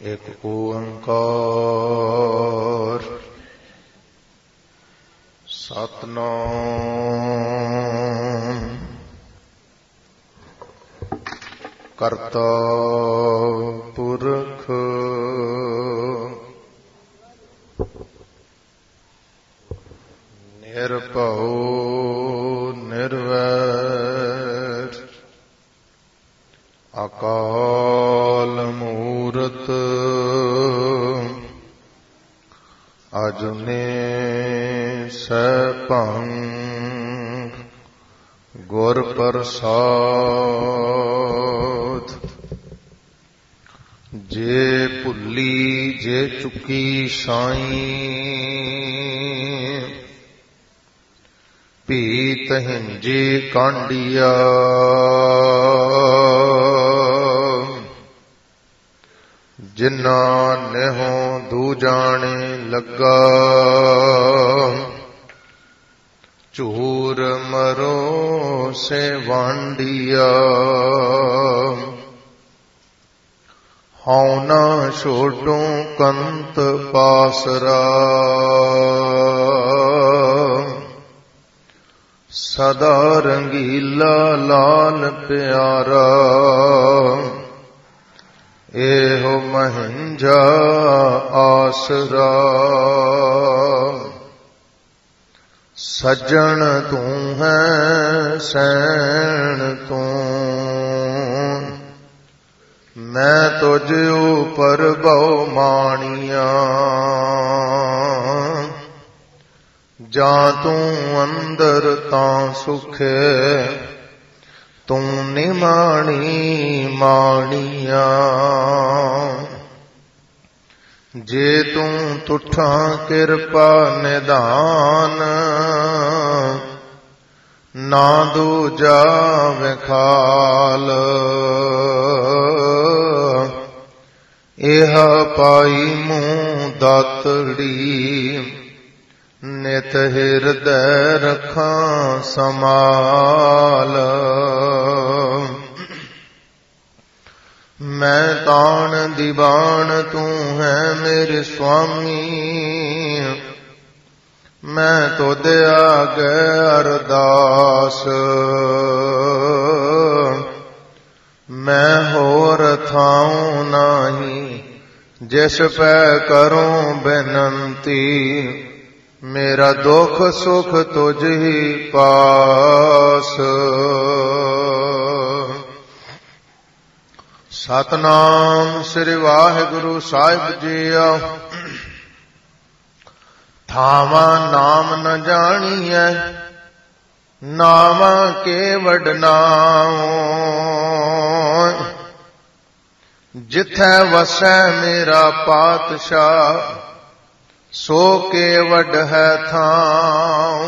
एक ओंकार सतनाम करता पुरख निर्भव निर्वैर अकाल मूरत अजुने सैभं गुर प्रसाद। जे भुली जे चुकी साईं पीत हिंजे कांडिया। जिन्ना नेहों दूजाने लगा चूर मरो से वांडिया। हाउ ना छोड़ू कंत पासरा सदा रंगीला लाल प्यारा। एहो महंजा आसरा सज्जन तू है सैन तू। मैं तुझ ऊपर बहु मानिया जा तू अंदर तां सुखे तू निमाणी माणिया। जे तू तुठा किरपा निधान ना दूजा विखाल। एह पाई मूँ दातड़ी नित हिरदय रखा समाल। मैं तान दीवान तू है मेरे स्वामी मैं तो दे आगे अरदास। मैं होर थाऊं नाही जिस पै करूं बेनंती। मेरा दुख सुख तुझ ही पास। सतनाम श्री वाहिगुरु साहिब जीओ। थावा नाम न जानिए नामा के वडनाओ। जिथे वसै मेरा पातशाह सो के वड है थां।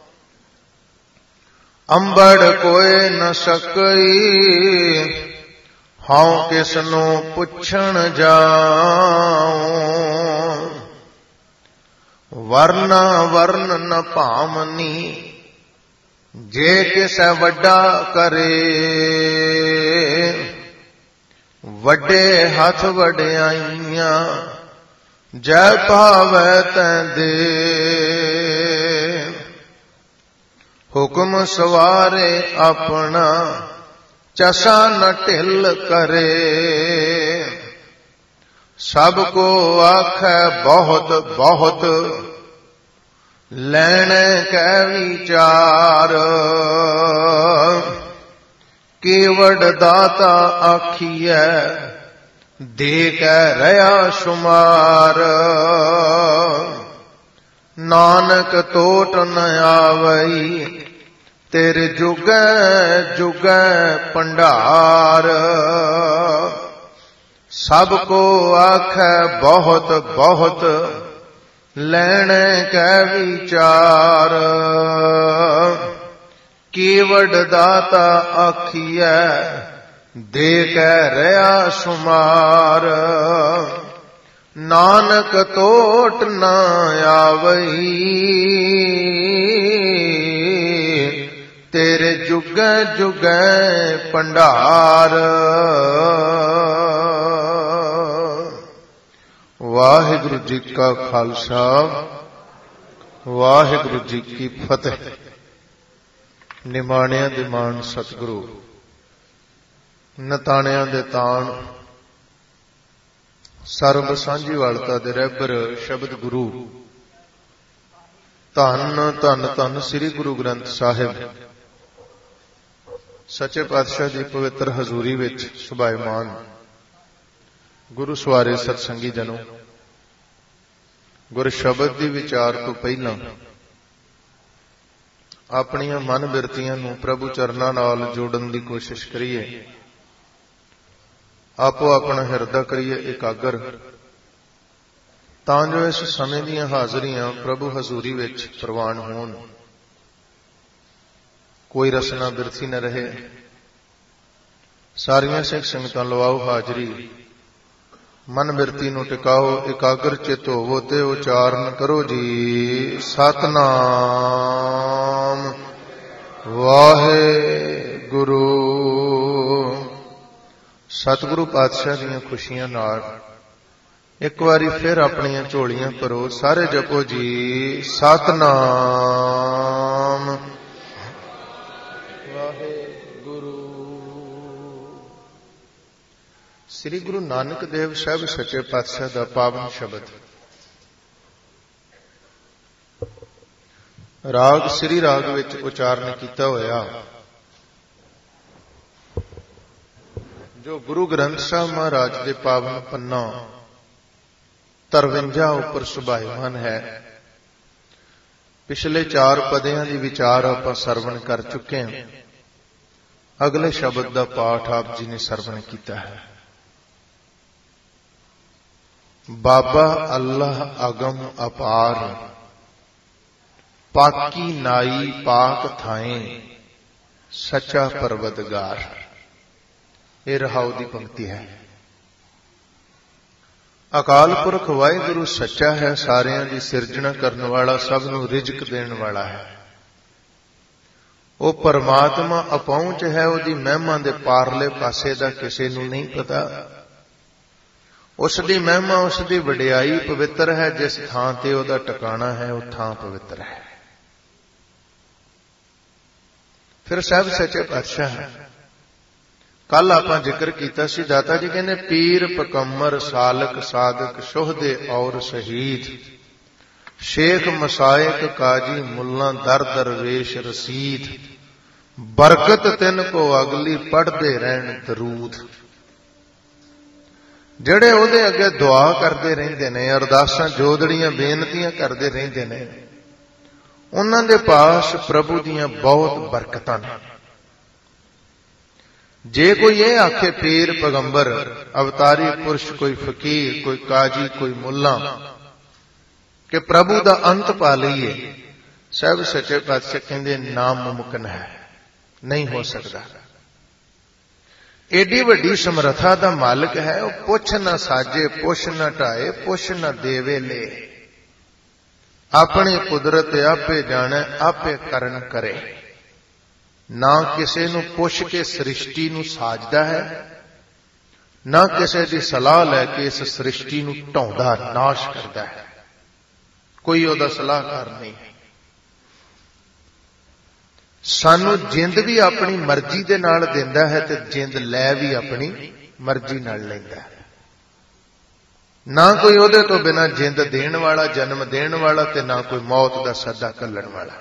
अंबड़ कोई न सकई हाउ किसनों पुछण जाऊं। वरना वर्ण न भामनी जे किसै वड्डा करे। वड्डे हथ वड्याइयां जै भावै तैं दे। हुक्म सवारे अपना चसा न ढिल करे। सबको आखै बहुत बहुत लैणे कै विचार। केवड़ दाता आखिए दे कै रया शुमार। नानक तोट न आवई तेरे जुगै जुगै भंडार। सबको आखै बहुत बहुत लैणे कै विचार। केवड़ दाता आखिए दे कै रया शुमार। नानक तोट न आवई तेरे जुगै जुगै भंडार। ਵਾਹਿਗੁਰੂ ਜੀ ਕਾ ਖਾਲਸਾ, ਵਾਹਿਗੁਰੂ ਜੀ ਕੀ ਫਤਿਹ। ਨਿਮਾਣਿਆਂ ਦੇ ਮਾਣ ਸਤਿਗੁਰੂ, ਨਤਾਣਿਆਂ ਦੇ ਤਾਣ, ਸਰਬ ਸਾਂਝੀਵਾਲਤਾ ਦੇ ਰਹਿਬਰ ਸ਼ਬਦ ਗੁਰੂ। ਧੰਨ ਧੰਨ ਧੰਨ ਸ੍ਰੀ ਗੁਰੂ ਗ੍ਰੰਥ ਸਾਹਿਬ ਸੱਚੇ ਪਾਤਸ਼ਾਹ ਦੀ ਪਵਿੱਤਰ ਹਜ਼ੂਰੀ ਵਿੱਚ ਸੁਭਾਇਮਾਨ ਗੁਰੂ ਸਵਾਰੇ ਸਤਸੰਗੀ ਜਨੋ, ਗੁਰ ਸ਼ਬਦ ਦੀ ਵਿਚਾਰ ਤੋਂ ਪਹਿਲਾਂ ਆਪਣੀਆਂ ਮਨ ਬਿਰਤੀਆਂ ਨੂੰ ਪ੍ਰਭੂ ਚਰਨਾਂ ਨਾਲ ਜੋੜਨ ਦੀ ਕੋਸ਼ਿਸ਼ ਕਰੀਏ। ਆਪੋ ਆਪਣਾ ਹਿਰਦਾ ਕਰੀਏ ਇਕਾਗਰ, ਤਾਂ ਜੋ ਇਸ ਸਮੇਂ ਦੀਆਂ ਹਾਜ਼ਰੀਆਂ ਪ੍ਰਭੂ ਹਜ਼ੂਰੀ ਵਿੱਚ ਪ੍ਰਵਾਨ ਹੋਣ। ਕੋਈ ਰਸਨਾ ਬਿਰਥੀ न ਰਹੇ। ਸਾਰੀਆਂ ਸਿੱਖ ਸੰਗਤਾਂ ਲਵਾਓ ਹਾਜ਼ਰੀ, ਮਨ ਬਿਰਤੀ ਨੂੰ ਟਿਕਾਓ, ਇਕਾਗਰ ਚਿਤ ਹੋਵੋ ਤੇ ਉਚਾਰਨ ਕਰੋ ਜੀ ਸਤਿਨਾਮ ਵਾਹਿਗੁਰੂ। ਸਤਿਗੁਰੂ ਪਾਤਸ਼ਾਹ ਦੀਆਂ ਖੁਸ਼ੀਆਂ ਨਾਲ ਇੱਕ ਵਾਰੀ ਫਿਰ ਆਪਣੀਆਂ ਝੋਲੀਆਂ ਭਰੋ। ਸਾਰੇ ਜਪੋ ਜੀ ਸਤਿਨਾਮ ਵਾਹਿਗੁਰੂ। ਸ੍ਰੀ ਗੁਰੂ ਨਾਨਕ ਦੇਵ ਸਾਹਿਬ ਸੱਚੇ ਪਾਤਸ਼ਾਹ ਦਾ ਪਾਵਨ ਸ਼ਬਦ ਰਾਗ ਸ੍ਰੀ ਰਾਗ ਵਿੱਚ ਉਚਾਰਨ ਕੀਤਾ ਹੋਇਆ, ਜੋ ਗੁਰੂ ਗ੍ਰੰਥ ਸਾਹਿਬ ਮਹਾਰਾਜ ਦੇ ਪਾਵਨ ਪੰਨਾ 53 ਉੱਪਰ ਸੁਭਾਇਮਾਨ ਹੈ। ਪਿਛਲੇ 4 ਪਦਿਆਂ ਦੀ ਵਿਚਾਰ ਆਪਾਂ ਸਰਵਣ ਕਰ ਚੁੱਕੇ ਹਾਂ। ਅਗਲੇ ਸ਼ਬਦ ਦਾ ਪਾਠ ਆਪ ਜੀ ਨੇ ਸਰਵਣ ਕੀਤਾ ਹੈ। ਬਾਬਾ ਅੱਲਾਹ ਅਗਮ ਅਪਾਰ, ਪਾਕੀ ਨਾਈ ਪਾਕ ਥਾਏ, ਸੱਚਾ ਪਰਵਦਗਾਰ। ਇਹ ਰਹਾਉ ਦੀ ਪੰਕਤੀ ਹੈ। ਅਕਾਲ ਪੁਰਖ ਵਾਹਿਗੁਰੂ ਸੱਚਾ ਹੈ, ਸਾਰਿਆਂ ਦੀ ਸਿਰਜਣਾ ਕਰਨ ਵਾਲਾ, ਸਭ ਨੂੰ ਰਿਜ਼ਕ ਦੇਣ ਵਾਲਾ ਹੈ। ਉਹ ਪਰਮਾਤਮਾ ਅਪਹੁੰਚ ਹੈ, ਉਹਦੀ ਮਹਿਮਾ ਦੇ ਪਾਰਲੇ ਪਾਸੇ ਦਾ ਕਿਸੇ ਨੂੰ ਨਹੀਂ ਪਤਾ। ਉਸ ਦੀ ਮਹਿਮਾ, ਉਸ ਦੀ ਵਡਿਆਈ ਪਵਿੱਤਰ ਹੈ। ਜਿਸ ਥਾਂ ਤੇ ਉਹਦਾ ਟਿਕਾਣਾ ਹੈ ਉਹ ਥਾਂ ਪਵਿੱਤਰ ਹੈ। ਫਿਰ ਸਾਹਿਬ ਸੱਚੇ ਪਾਤਸ਼ਾਹ, ਕੱਲ ਆਪਾਂ ਜ਼ਿਕਰ ਕੀਤਾ ਸੀ, ਦਾਤਾ ਜੀ ਕਹਿੰਦੇ ਪੀਰ ਪਕੰਮਰ ਸਾਲਕ ਸਾਧਕ ਸ਼ੋਹਦੇ ਔਰ ਸ਼ਹੀਦ, ਸ਼ੇਖ ਮਸਾਇਕ ਕਾਜੀ ਮੁੱਲਾ ਦਰ ਦਰਵੇਸ਼ ਰਸੀਦ, ਬਰਕਤ ਤਿੰਨ ਕੋ ਅਗਲੀ ਪੜ੍ਹਦੇ ਰਹਿਣ ਦਰੂਦ। ਜਿਹੜੇ ਉਹਦੇ ਅੱਗੇ ਦੁਆ ਕਰਦੇ ਰਹਿੰਦੇ ਨੇ, ਅਰਦਾਸਾਂ ਜੋਦੜੀਆਂ ਬੇਨਤੀਆਂ ਕਰਦੇ ਰਹਿੰਦੇ ਨੇ, ਉਹਨਾਂ ਦੇ ਪਾਸ ਪ੍ਰਭੂ ਦੀਆਂ ਬਹੁਤ ਬਰਕਤਾਂ ਨੇ। ਜੇ ਕੋਈ ਇਹ ਆਖੇ ਪੀਰ ਪੈਗੰਬਰ ਅਵਤਾਰੀ ਪੁਰਸ਼, ਕੋਈ ਫਕੀਰ, ਕੋਈ ਕਾਜੀ, ਕੋਈ ਮੁੱਲਾ, ਕਿ ਪ੍ਰਭੂ ਦਾ ਅੰਤ ਪਾ ਲਈਏ, ਸਾਹਿਬ ਸੱਚੇ ਪਾਤਸ਼ਾਹ ਕਹਿੰਦੇ ਨਾਮੁਮਕਿਨ ਹੈ, ਨਹੀਂ ਹੋ ਸਕਦਾ। ਏਡੀ ਵੱਡੀ ਸਮਰੱਥਾ ਦਾ ਮਾਲਕ ਹੈ। ਉਹ ਪੁੱਛ ਨਾ ਸਾਜੇ, ਪੁੱਛ ਨਾ ਢਾਏ, ਪੁੱਛ ਨਾ ਦੇਵੇ ਲੈ। ਆਪਣੀ ਕੁਦਰਤ ਆਪੇ ਜਾਣੇ, ਆਪੇ ਕਰਨ ਕਰੇ। ਨਾ ਕਿਸੇ ਨੂੰ ਪੁੱਛ ਕੇ ਸ੍ਰਿਸ਼ਟੀ ਨੂੰ ਸਾਜਦਾ ਹੈ, ਨਾ ਕਿਸੇ ਦੀ ਸਲਾਹ ਲੈ ਕੇ ਇਸ ਸ੍ਰਿਸ਼ਟੀ ਨੂੰ ਢਾਉਂਦਾ, ਨਾਸ਼ ਕਰਦਾ ਹੈ। ਕੋਈ ਉਹਦਾ ਸਲਾਹਕਾਰ ਨਹੀਂ ਹੈ। ਸਾਨੂੰ ਜਿੰਦ ਵੀ ਆਪਣੀ ਮਰਜ਼ੀ ਦੇ ਨਾਲ ਦਿੰਦਾ ਹੈ ਤੇ ਜਿੰਦ ਲੈ ਵੀ ਆਪਣੀ ਮਰਜ਼ੀ ਨਾਲ ਲੈਂਦਾ ਹੈ। ਨਾ ਕੋਈ ਉਹਦੇ ਤੋਂ ਬਿਨਾਂ ਜਿੰਦ ਦੇਣ ਵਾਲਾ, ਜਨਮ ਦੇਣ ਵਾਲਾ, ਤੇ ਨਾ ਕੋਈ ਮੌਤ ਦਾ ਸੱਦਾ ਘੱਲਣ ਵਾਲਾ।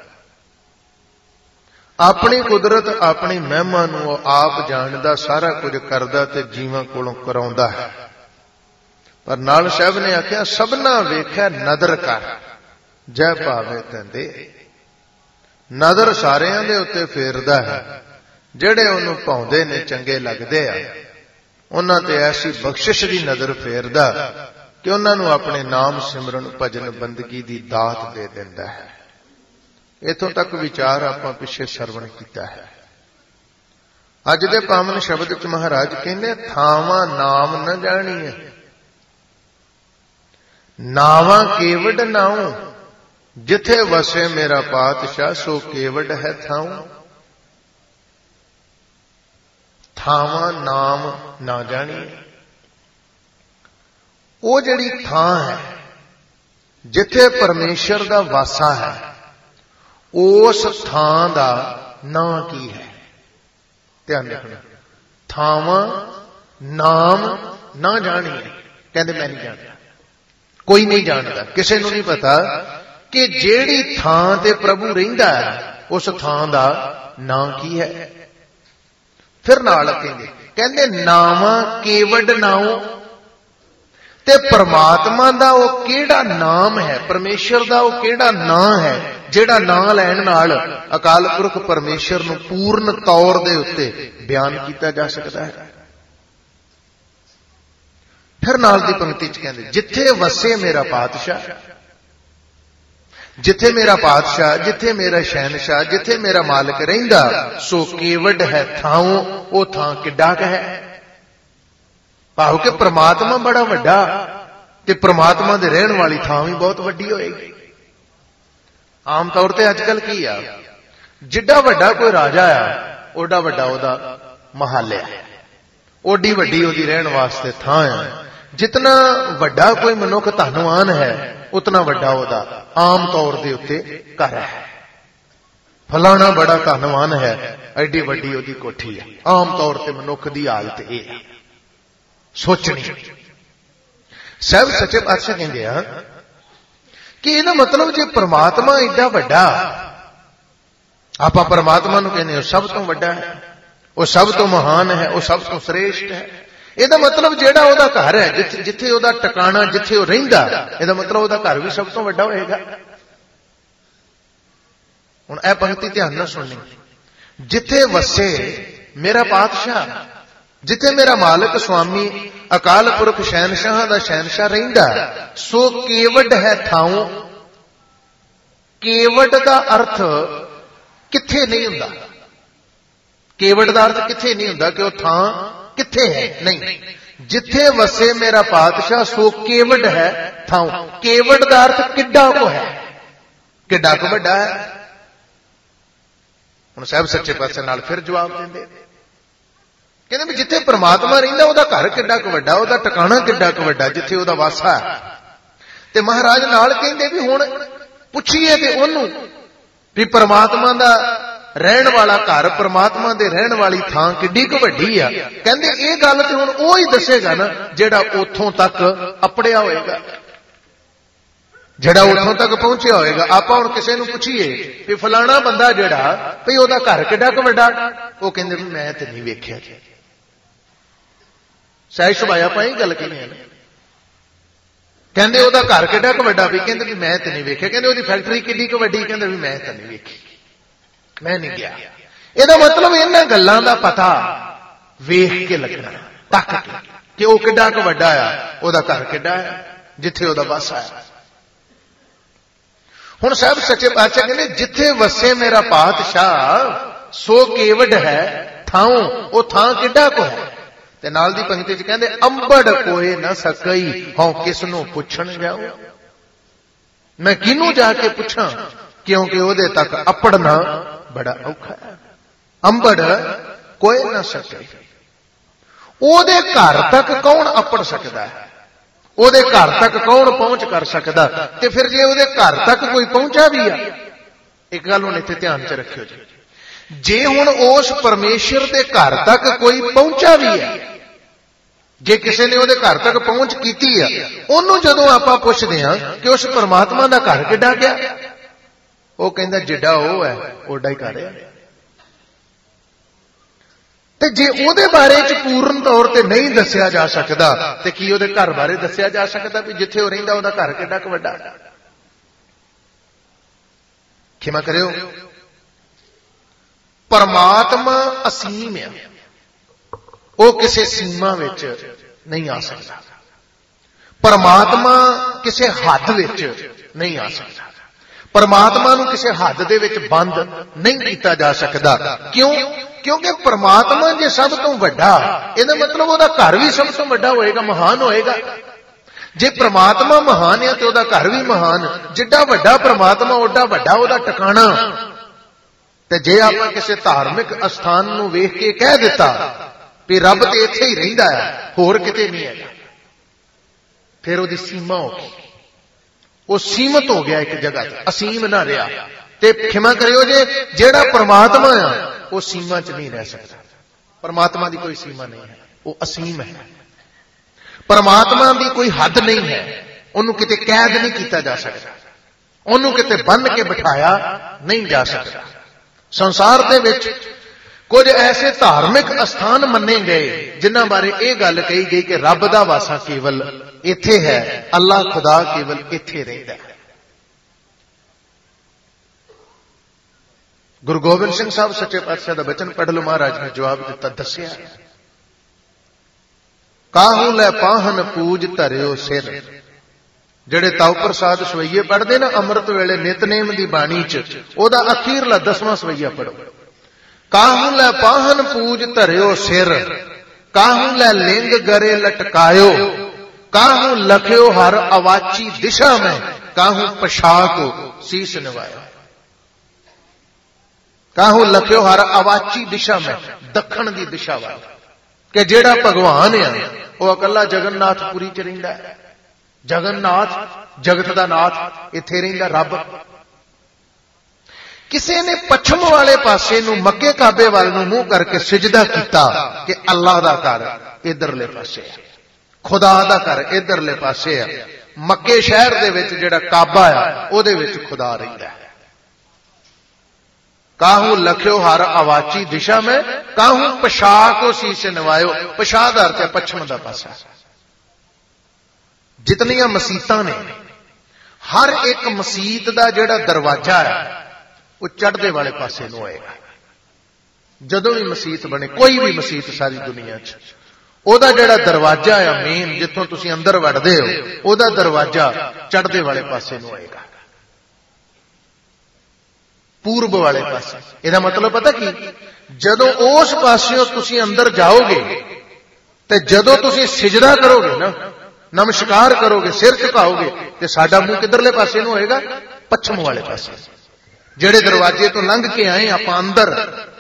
ਆਪਣੀ ਕੁਦਰਤ, ਆਪਣੀ ਮਹਿਮਾ ਨੂੰ ਉਹ ਆਪ ਜਾਣਦਾ, ਸਾਰਾ ਕੁਝ ਕਰਦਾ ਤੇ ਜੀਵਾਂ ਕੋਲੋਂ ਕਰਾਉਂਦਾ ਹੈ। ਪਰ ਨਾਲ ਸਾਹਿਬ ਨੇ ਆਖਿਆ ਸਭਨਾ ਵੇਖਿਆ ਨਦਰ ਕਰ, ਜੈ ਭਾਵੇ ਤੈਂਦੇ। ਨਜ਼ਰ ਸਾਰਿਆਂ ਦੇ ਉੱਤੇ ਫੇਰਦਾ ਹੈ। ਜਿਹੜੇ ਉਹਨੂੰ ਭਾਉਂਦੇ ਨੇ, ਚੰਗੇ ਲੱਗਦੇ ਆ, ਉਹਨਾਂ ਤੇ ਐਸੀ ਬਖਸ਼ਿਸ਼ ਦੀ ਨਜ਼ਰ ਫੇਰਦਾ ਕਿ ਉਹਨਾਂ ਨੂੰ ਆਪਣੇ ਨਾਮ ਸਿਮਰਨ, ਭਜਨ, ਬੰਦਗੀ ਦੀ ਦਾਤ ਦੇ ਦਿੰਦਾ ਹੈ। ਇੱਥੋਂ ਤੱਕ ਵਿਚਾਰ ਆਪਾਂ ਪਿੱਛੇ ਸਰਵਣ ਕੀਤਾ ਹੈ। ਅੱਜ ਦੇ ਪਾਵਨ ਸ਼ਬਦ ਚ ਮਹਾਰਾਜ ਕਹਿੰਦੇ ਥਾਵਾਂ ਨਾਮ ਨਾ ਜਾਣੀਏ, ਨਾਵਾਂ ਕੇਵਡ ਨਾਉ, ਜਿੱਥੇ ਵਸੇ ਮੇਰਾ ਪਾਤਸ਼ਾਹ ਸੋ ਕੇਵਡ ਹੈ ਥਾਉ। ਥਾਵਾਂ ਨਾਮ ਨਾ ਜਾਣੀਏ। ਉਹ ਜਿਹੜੀ ਥਾਂ ਹੈ ਜਿੱਥੇ ਪਰਮੇਸ਼ਰ ਦਾ ਵਾਸਾ ਹੈ, ਉਸ ਥਾਂ ਦਾ ਨਾਂ ਕੀ ਹੈ? ਧਿਆਨ ਰੱਖਣਾ। ਥਾਵਾਂ ਨਾਮ ਨਾ ਜਾਣੀਏ। ਕਹਿੰਦੇ ਮੈਂ ਨਹੀਂ ਜਾਣਦਾ, ਕੋਈ ਨਹੀਂ ਜਾਣਦਾ, ਕਿਸੇ ਨੂੰ ਨਹੀਂ ਪਤਾ ਕਿ ਜਿਹੜੀ ਥਾਂ ਤੇ ਪ੍ਰਭੂ ਰਹਿੰਦਾ ਹੈ ਉਸ ਥਾਂ ਦਾ ਨਾਂ ਕੀ ਹੈ। ਫਿਰ ਨਾਲ ਕਹਿੰਦੇ ਨਾਵਾਂ ਕੇਵਡ ਨਾਉ, ਤੇ ਪਰਮਾਤਮਾ ਦਾ ਉਹ ਕਿਹੜਾ ਨਾਮ ਹੈ, ਪਰਮੇਸ਼ਰ ਦਾ ਉਹ ਕਿਹੜਾ ਨਾਂ ਹੈ ਜਿਹੜਾ ਨਾਂ ਲੈਣ ਨਾਲ ਅਕਾਲ ਪੁਰਖ ਪਰਮੇਸ਼ਰ ਨੂੰ ਪੂਰਨ ਤੌਰ ਦੇ ਉੱਤੇ ਬਿਆਨ ਕੀਤਾ ਜਾ ਸਕਦਾ ਹੈ। ਫਿਰ ਨਾਲ ਦੀ ਪੰਕਤੀ ਚ ਕਹਿੰਦੇ ਜਿੱਥੇ ਵਸੇ ਮੇਰਾ ਪਾਤਸ਼ਾਹ, ਜਿੱਥੇ ਮੇਰਾ ਪਾਤਸ਼ਾਹ, ਜਿੱਥੇ ਮੇਰਾ ਸ਼ਹਿਨਸ਼ਾਹ, ਜਿੱਥੇ ਮੇਰਾ ਮਾਲਕ ਰਹਿੰਦਾ, ਸੋ ਕੇਵਡ ਹੈ ਥਾਉ, ਉਹ ਥਾਂ ਕਿੱਡਾ ਕੁ ਹੈ। ਭਾਵ ਕਿ ਪ੍ਰਮਾਤਮਾ ਬੜਾ ਵੱਡਾ ਤੇ ਪ੍ਰਮਾਤਮਾ ਦੇ ਰਹਿਣ ਵਾਲੀ ਥਾਂ ਵੀ ਬਹੁਤ ਵੱਡੀ ਹੋਏਗੀ। ਆਮ ਤੌਰ ਤੇ ਅੱਜ ਕੱਲ ਕੀ ਆ, ਜਿੱਡਾ ਵੱਡਾ ਕੋਈ ਰਾਜਾ ਆ ਓਡਾ ਵੱਡਾ ਉਹਦਾ ਮਹੱਲ ਆ, ਓਡੀ ਵੱਡੀ ਉਹਦੀ ਰਹਿਣ ਵਾਸਤੇ ਥਾਂ ਆ। ਜਿਤਨਾ ਵੱਡਾ ਕੋਈ ਮਨੁੱਖ ਧਨਵਾਨ ਹੈ ਉਤਨਾ ਵੱਡਾ ਉਹਦਾ ਆਮ ਤੌਰ ਦੇ ਉੱਤੇ ਘਰ ਹੈ। ਫਲਾਣਾ ਬੜਾ ਧਨਵਾਨ ਹੈ, ਐਡੀ ਵੱਡੀ ਉਹਦੀ ਕੋਠੀ ਹੈ। ਆਮ ਤੌਰ ਤੇ ਮਨੁੱਖ ਦੀ ਹਾਲਤ ਇਹ ਹੈ ਸੋਚਣੀ। ਸਾਹਿਬ ਸੱਚੇ ਪਾਤਸ਼ਾਹ ਕਹਿੰਦੇ ਆ ਕਿ ਇਹਦਾ ਮਤਲਬ ਜੇ ਪ੍ਰਮਾਤਮਾ ਏਡਾ ਵੱਡਾ, ਆਪਾਂ ਪ੍ਰਮਾਤਮਾ ਨੂੰ ਕਹਿੰਦੇ ਉਹ ਸਭ ਤੋਂ ਵੱਡਾ ਹੈ, ਉਹ ਸਭ ਤੋਂ ਮਹਾਨ ਹੈ, ਉਹ ਸਭ ਤੋਂ ਸ੍ਰੇਸ਼ਟ ਹੈ। ਇਹਦਾ ਮਤਲਬ ਜਿਹੜਾ ਉਹਦਾ ਘਰ ਹੈ, ਜਿੱਥੇ ਉਹਦਾ ਟਿਕਾਣਾ, ਜਿੱਥੇ ਉਹ ਰਹਿੰਦਾ, ਇਹਦਾ ਮਤਲਬ ਉਹਦਾ ਘਰ ਵੀ ਸਭ ਤੋਂ ਵੱਡਾ ਹੋਏਗਾ। ਹੁਣ ਇਹ ਪੰਕਤੀ ਧਿਆਨ ਨਾਲ ਸੁਣਨੀ। ਜਿੱਥੇ ਵਸੇ ਮੇਰਾ ਪਾਤਸ਼ਾਹ, ਜਿੱਥੇ ਮੇਰਾ ਮਾਲਕ ਸੁਆਮੀ ਅਕਾਲ ਪੁਰਖ ਸ਼ਹਿਨਸ਼ਾਹ ਦਾ ਸ਼ਹਿਨਸ਼ਾਹ ਰਹਿੰਦਾ, ਸੋ ਕੇਵਡ ਹੈ ਥਾਉ। ਕੇਵਡ ਦਾ ਅਰਥ ਕਿੱਥੇ ਨਹੀਂ ਹੁੰਦਾ। ਕੇਵਡ ਦਾ ਅਰਥ ਕਿੱਥੇ ਨਹੀਂ ਹੁੰਦਾ ਕਿ ਉਹ ਥਾਂ ਕਿੱਥੇ ਹੈ, ਨਹੀਂ। ਜਿੱਥੇ ਵਸੇ ਮੇਰਾ ਪਾਤਸ਼ਾਹ ਸੋ ਕੇਵਡ ਹੈ ਥਾਉ। ਕੇਵਡ ਦਾ ਅਰਥ ਕਿੱਡਾ ਕੁ ਹੈ, ਕਿੱਡਾ ਕੁ ਵੱਡਾ ਹੈ। ਹੁਣ ਸਾਹਿਬ ਸੱਚੇ ਪਾਤਸ਼ਾਹ ਨਾਲ ਫਿਰ ਜਵਾਬ ਦਿੰਦੇ, ਕਹਿੰਦੇ ਵੀ ਜਿੱਥੇ ਪ੍ਰਮਾਤਮਾ ਰਹਿੰਦਾ ਉਹਦਾ ਘਰ ਕਿੱਡਾ ਕੁ ਵੱਡਾ, ਉਹਦਾ ਟਿਕਾਣਾ ਕਿੱਡਾ ਕੁ ਵੱਡਾ, ਜਿੱਥੇ ਉਹਦਾ ਵਾਸਾ ਹੈ। ਤੇ ਮਹਾਰਾਜ ਨਾਲ ਕਹਿੰਦੇ ਵੀ ਹੁਣ ਪੁੱਛੀਏ ਤੇ ਉਹਨੂੰ ਵੀ ਪ੍ਰਮਾਤਮਾ ਦਾ ਰਹਿਣ ਵਾਲਾ ਘਰ, ਪ੍ਰਮਾਤਮਾ ਦੇ ਰਹਿਣ ਵਾਲੀ ਥਾਂ ਕਿੱਡੀ ਕੁ ਵੱਡੀ ਆ। ਕਹਿੰਦੇ ਇਹ ਗੱਲ ਤੇ ਹੁਣ ਉਹ ਹੀ ਦੱਸੇਗਾ ਨਾ ਜਿਹੜਾ ਉੱਥੋਂ ਤੱਕ ਅਪੜਿਆ ਹੋਏਗਾ, ਜਿਹੜਾ ਉੱਥੋਂ ਤੱਕ ਪਹੁੰਚਿਆ ਹੋਏਗਾ। ਆਪਾਂ ਹੁਣ ਕਿਸੇ ਨੂੰ ਪੁੱਛੀਏ ਵੀ ਫਲਾਣਾ ਬੰਦਾ ਜਿਹੜਾ ਭਈ ਉਹਦਾ ਘਰ ਕਿੱਡਾ ਕੁ ਵੱਡਾ, ਉਹ ਕਹਿੰਦੇ ਵੀ ਮੈਂ ਤੇ ਨਹੀਂ ਵੇਖਿਆ। ਸਹਿਜ ਸੁਭਾਅ ਆਪਾਂ ਇਹ ਗੱਲ ਕਹਿੰਦੇ ਆ, ਕਹਿੰਦੇ ਉਹਦਾ ਘਰ ਕਿੱਡਾ ਕੁ ਵੱਡਾ, ਵੀ ਕਹਿੰਦੇ ਵੀ ਮੈਂ ਤੇ ਨਹੀਂ ਵੇਖਿਆ। ਕਹਿੰਦੇ ਉਹਦੀ ਫੈਕਟਰੀ ਕਿੱਡੀ ਕੁ ਵੱਡੀ, ਕਹਿੰਦੇ ਵੀ ਮੈਂ ਤਾਂ ਨਹੀਂ ਵੇਖੀ, ਮੈਂ ਨਹੀਂ ਗਿਆ। ਇਹਦਾ ਮਤਲਬ ਇਹਨਾਂ ਗੱਲਾਂ ਦਾ ਪਤਾ ਵੇਖ ਕੇ ਲੱਗਣਾ, ਤੱਕ ਕੇ, ਕਿ ਉਹ ਕਿੱਡਾ ਕੁ ਵੱਡਾ ਆ, ਉਹਦਾ ਘਰ ਕਿੱਡਾ ਹੈ, ਜਿੱਥੇ ਉਹਦਾ ਵਾਸਾ ਹੈ। ਹੁਣ ਸਾਹਿਬ ਸੱਚੇ ਪਾਤਸ਼ਾਹ ਕਹਿੰਦੇ ਜਿੱਥੇ ਵਸੇ ਮੇਰਾ ਪਾਤਸ਼ਾਹ ਸੋ ਕੇਵਡ ਹੈ ਥਾਉ, ਉਹ ਥਾਂ ਕਿੱਡਾ ਕੁ ਹੈ। ਤੇ ਨਾਲ ਦੀ ਪੰਕਤੀ ਚ ਕਹਿੰਦੇ ਅੰਬੜ ਕੋਏ ਨਾ ਸਕਈ, ਹਉ ਕਿਸ ਨੂੰ ਪੁੱਛਣ ਜਾਉ। ਮੈਂ ਕਿਹਨੂੰ ਜਾ ਕੇ ਪੁੱਛਾਂ, ਕਿਉਂਕਿ ਉਹਦੇ ਤੱਕ ਅਪੜਨਾ ਬੜਾ ਔਖਾ ਹੈ। ਅੰਬੜ ਕੋਏ ਨਾ ਸਕੇ, ਉਹਦੇ ਘਰ ਤੱਕ ਕੌਣ ਅਪੜ ਸਕਦਾ ਹੈ, ਉਹਦੇ ਘਰ ਤੱਕ ਕੌਣ ਪਹੁੰਚ ਕਰ ਸਕਦਾ। ਤੇ ਫਿਰ ਜੇ ਉਹਦੇ ਘਰ ਤੱਕ ਕੋਈ ਪਹੁੰਚਾ ਵੀ ਆ, ਇੱਕ ਗੱਲ ਹੁਣ ਇੱਥੇ ਧਿਆਨ ਚ ਰੱਖਿਓ ਜੀ, ਜੇ ਹੁਣ ਉਸ ਪਰਮੇਸ਼ਰ ਦੇ ਘਰ ਤੱਕ ਕੋਈ ਪਹੁੰਚਾ ਵੀ ਹੈ, ਜੇ ਕਿਸੇ ਨੇ ਉਹਦੇ ਘਰ ਤੱਕ ਪਹੁੰਚ ਕੀਤੀ ਆ, ਉਹਨੂੰ ਜਦੋਂ ਆਪਾਂ ਪੁੱਛਦੇ ਹਾਂ ਕਿ ਉਸ ਪਰਮਾਤਮਾ ਦਾ ਘਰ ਕਿੱਡਾ ਗਿਆ, ਉਹ ਕਹਿੰਦਾ ਜਿੱਡਾ ਉਹ ਹੈ ਓਡਾ ਹੀ ਘਰ ਹੈ। ਤੇ ਜੇ ਉਹਦੇ ਬਾਰੇ ਚ ਪੂਰਨ ਤੌਰ ਤੇ ਨਹੀਂ ਦੱਸਿਆ ਜਾ ਸਕਦਾ, ਤੇ ਕੀ ਉਹਦੇ ਘਰ ਬਾਰੇ ਦੱਸਿਆ ਜਾ ਸਕਦਾ ਵੀ ਜਿੱਥੇ ਉਹ ਰਹਿੰਦਾ ਉਹਦਾ ਘਰ ਕਿੱਡਾ ਕੁ ਵੱਡਾ। ਖਿਮਾ ਕਰਿਓ, ਪਰਮਾਤਮਾ ਅਸੀਮ ਹੈ, ਉਹ ਕਿਸੇ ਸੀਮਾ ਵਿੱਚ ਨਹੀਂ ਆ ਸਕਦਾ। ਪਰਮਾਤਮਾ ਕਿਸੇ ਹੱਦ ਵਿੱਚ ਨਹੀਂ ਆ ਸਕਦਾ। ਪਰਮਾਤਮਾ ਨੂੰ ਕਿਸੇ ਹੱਦ ਦੇ ਵਿੱਚ ਬੰਦ ਨਹੀਂ ਕੀਤਾ ਜਾ ਸਕਦਾ। ਕਿਉਂ? ਕਿਉਂਕਿ ਪਰਮਾਤਮਾ ਜੇ ਸਭ ਤੋਂ ਵੱਡਾ, ਇਹਦਾ ਮਤਲਬ ਉਹਦਾ ਘਰ ਵੀ ਸਭ ਤੋਂ ਵੱਡਾ ਹੋਏਗਾ, ਮਹਾਨ ਹੋਏਗਾ। ਜੇ ਪ੍ਰਮਾਤਮਾ ਮਹਾਨ ਹੈ ਤੇ ਉਹਦਾ ਘਰ ਵੀ ਮਹਾਨ। ਜਿੱਡਾ ਵੱਡਾ ਪ੍ਰਮਾਤਮਾ ਓਡਾ ਵੱਡਾ ਉਹਦਾ ਟਿਕਾਣਾ। ਤੇ ਜੇ ਆਪਾਂ ਕਿਸੇ ਧਾਰਮਿਕ ਅਸਥਾਨ ਨੂੰ ਵੇਖ ਕੇ ਕਹਿ ਦਿੱਤਾ ਵੀ ਰੱਬ ਤੇ ਇੱਥੇ ਹੀ ਰਹਿੰਦਾ ਹੈ, ਹੋਰ ਕਿਤੇ ਨਹੀਂ ਹੈਗਾ, फिर ਉਹਦੀ सीमा हो गई, वो सीमित हो गया एक जगह, असीम ना रहा। ते क्षमा करियो जे जेड़ा परमात्मा आ वो सीमा च नहीं रह सकता। परमात्मा की कोई सीमा नहीं है, वो असीम है। परमात्मा की कोई हद नहीं है, उन्होंने किते कैद नहीं किया जा सकता, उन्होंने किते बन के बिठाया नहीं जा सकता। संसार दे विच कुछ ऐसे धार्मिक स्थान मन्ने गए जिन्हां बारे यह गल कही गई कि रब दा वासा केवल इत्थे है, अल्लाह खुदा केवल इत्थे रहिंदा है। गुरु गोबिंद सिंह साहब सच्चे पातशाह दा वचन पढ़ लो, महाराज ने जवाब दिता, दस्या, काहू लै पाहन पूज धरियो सिर। ਜਿਹੜੇ ਤਾਉ ਪ੍ਰਸਾਦ ਸਵਈਏ ਪੜ੍ਹਦੇ ਨਾ ਅੰਮ੍ਰਿਤ ਵੇਲੇ ਨਿਤਨੇਮ ਦੀ ਬਾਣੀ ਚ, ਉਹਦਾ ਅਖੀਰਲਾ 10ਵਾਂ ਸਵਈਆ ਪੜੋ। ਕਾਹੂ ਲੈ ਪਾਹਨ ਪੂਜ ਧਰਿਓ ਸਿਰ, ਕਾਹੂ ਲੈ ਲਿੰਗ ਗਰੇ ਲਟਕਾਇਓ, ਕਾਹੂ ਲਖਿਓ ਹਰ ਅਵਾਚੀ ਦਿਸ਼ਾ ਮੈਂ, ਕਾਹੂ ਪਛਾਕੋ ਸੀਸ ਨਿਵਾਇਓ। ਕਾਹੂ ਲਖਿਓ ਹਰ ਅਵਾਚੀ ਦਿਸ਼ਾ ਮੈਂ, ਦੱਖਣ ਦੀ ਦਿਸ਼ਾ ਵੱਲ, ਕਿ ਜਿਹੜਾ ਭਗਵਾਨ ਆ ਉਹ ਇਕੱਲਾ ਜਗਨਨਾਥਪੁਰੀ ਚ ਰਹਿੰਦਾ ਹੈ। जगन्नाथ जगत का नाथ इत्थे रहिंदा रब। किसी ने पश्चिम वाले पासे नूं मक्के काबे वाल नूं मूंह करके सिजदा कीता कि अल्लाह दा घर इधरले पासे है, खुदा दा घर इधरले पासे है। मक्के शहर दे विच जिहड़ा काबा है उहदे विच खुदा रहिंदा है। काहू लखियो हर अवाची दिशा में, काहू पछाको शीश नवायो। पछा दा अर्थ है पश्चिम दा पासा। जितनियां मसीतां ने, हर एक मसीत का जिहड़ा दरवाजा है वो चढ़ते वाले पासे नूं होएगा। जदों भी मसीत बने, कोई भी मसीत सारी दुनिया च, ओहदा जिहड़ा दरवाजा है मेन, जिथों तुसीं अंदर वड़दे हो, ओहदा दरवाजा चढ़ते वाले पासे नूं होएगा, पूर्व वाले पासे। इहदा मतलब पता की, जदों उस पासियों तुसीं अंदर जाओगे ते जदों तुसीं सिजदा करोगे ना, नमस्कार करोगे, सिर झुकाओगे, तो साडा मुंह किधरले पासे नूं होएगा? पश्चिम वाले पासे। जेड़े दरवाजे तो लंघ के आए आपां अंदर,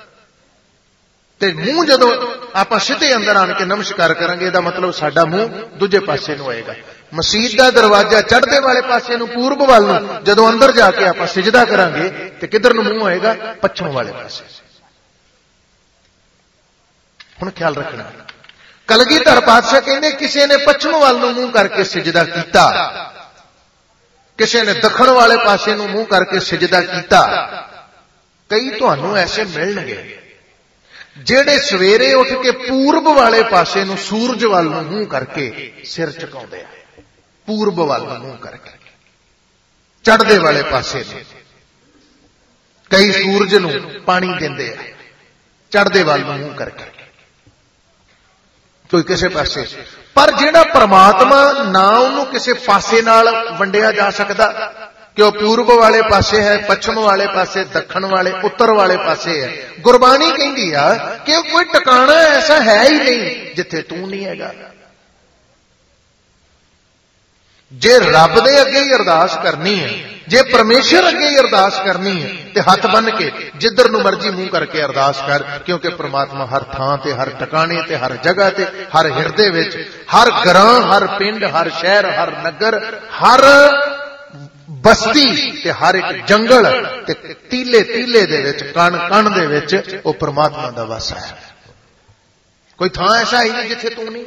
ते मुंह जदों आपां सीधे अंदर आण के नमस्कार करांगे, इहदा मतलब साडा मुंह दूजे पासे नूं होएगा। मसीत दा दरवाजा चढ़दे वाले पासे नूं, पूर्व वाल नूं, जदों अंदर जाके आपां सिजदा करांगे ते किधर नूं मुंह होएगा? पश्चिम वाले पासे। हुण ख्याल रखना, कलगीधर पातशाह कहते किसी ने पश्चिम वाल नूं मुंह करके सिजदा कीता, किसी ने दखण वाले पासे नूं मुंह करके सिजदा कीता। कई तुहानूं ऐसे मिलणगे जेड़े सवेरे उठ के पूर्व वाले पासे नूं, सूरज वाल नूं मुंह करके सिर झुकाउंदे आ, पूर्व वाल नूं मुंह करके, चढ़दे वाले पासे नूं। कई सूरज नूं पानी दिंदे आ, चढ़दे वाल नूं मुंह करके, कोई किसी पासे। पर जिहड़ा परमात्मा ना उन्होंने किसी पासे नाल वंडिया जा सकता, कि वह पूर्व वाले पासे है, पश्चिम वाले पासे, दक्षिण वाले, उत्तर वाले पासे है। गुरबाणी कहती है कि कोई टिकाणा ऐसा है ही नहीं जिथे तू नहीं हैगा। जे रब दे अगे ही अरदास करनी है, जे परमेश्वर अगे ही अरदास करनी है, तो हथ बन के जिधर नूं मर्जी मुंह करके अरदास कर, क्योंकि परमात्मा हर थां ते, हर टकाने ते, हर जगह ते, हर हिरदे विच, हर ग्रां, हर पिंड, हर शहर, हर नगर, हर बस्ती ते हर एक जंगल ते तीले तीले दे विच, कण कण दे विच वो परमात्मा दा वासा है। कोई थां ऐसा ही नहीं जिथे तू नहीं।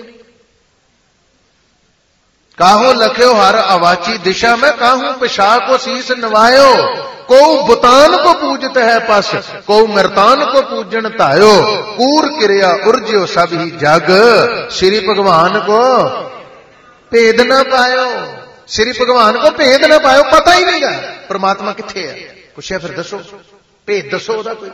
काहू लख्यो हर अवाची दिशा में, काहू पिशा को शीस नवायो। को बुतान को पूजत है पस, को मृतान को पूजन तायो। कूर क्रिया उर्ज्यो सब ही जग, श्री भगवान को भेद न पायो। श्री भगवान को भेद न पायो, पता ही नहीं गा परमात्मा किथे है। पुछया फिर दसो, भेद दसो ओदा कोई।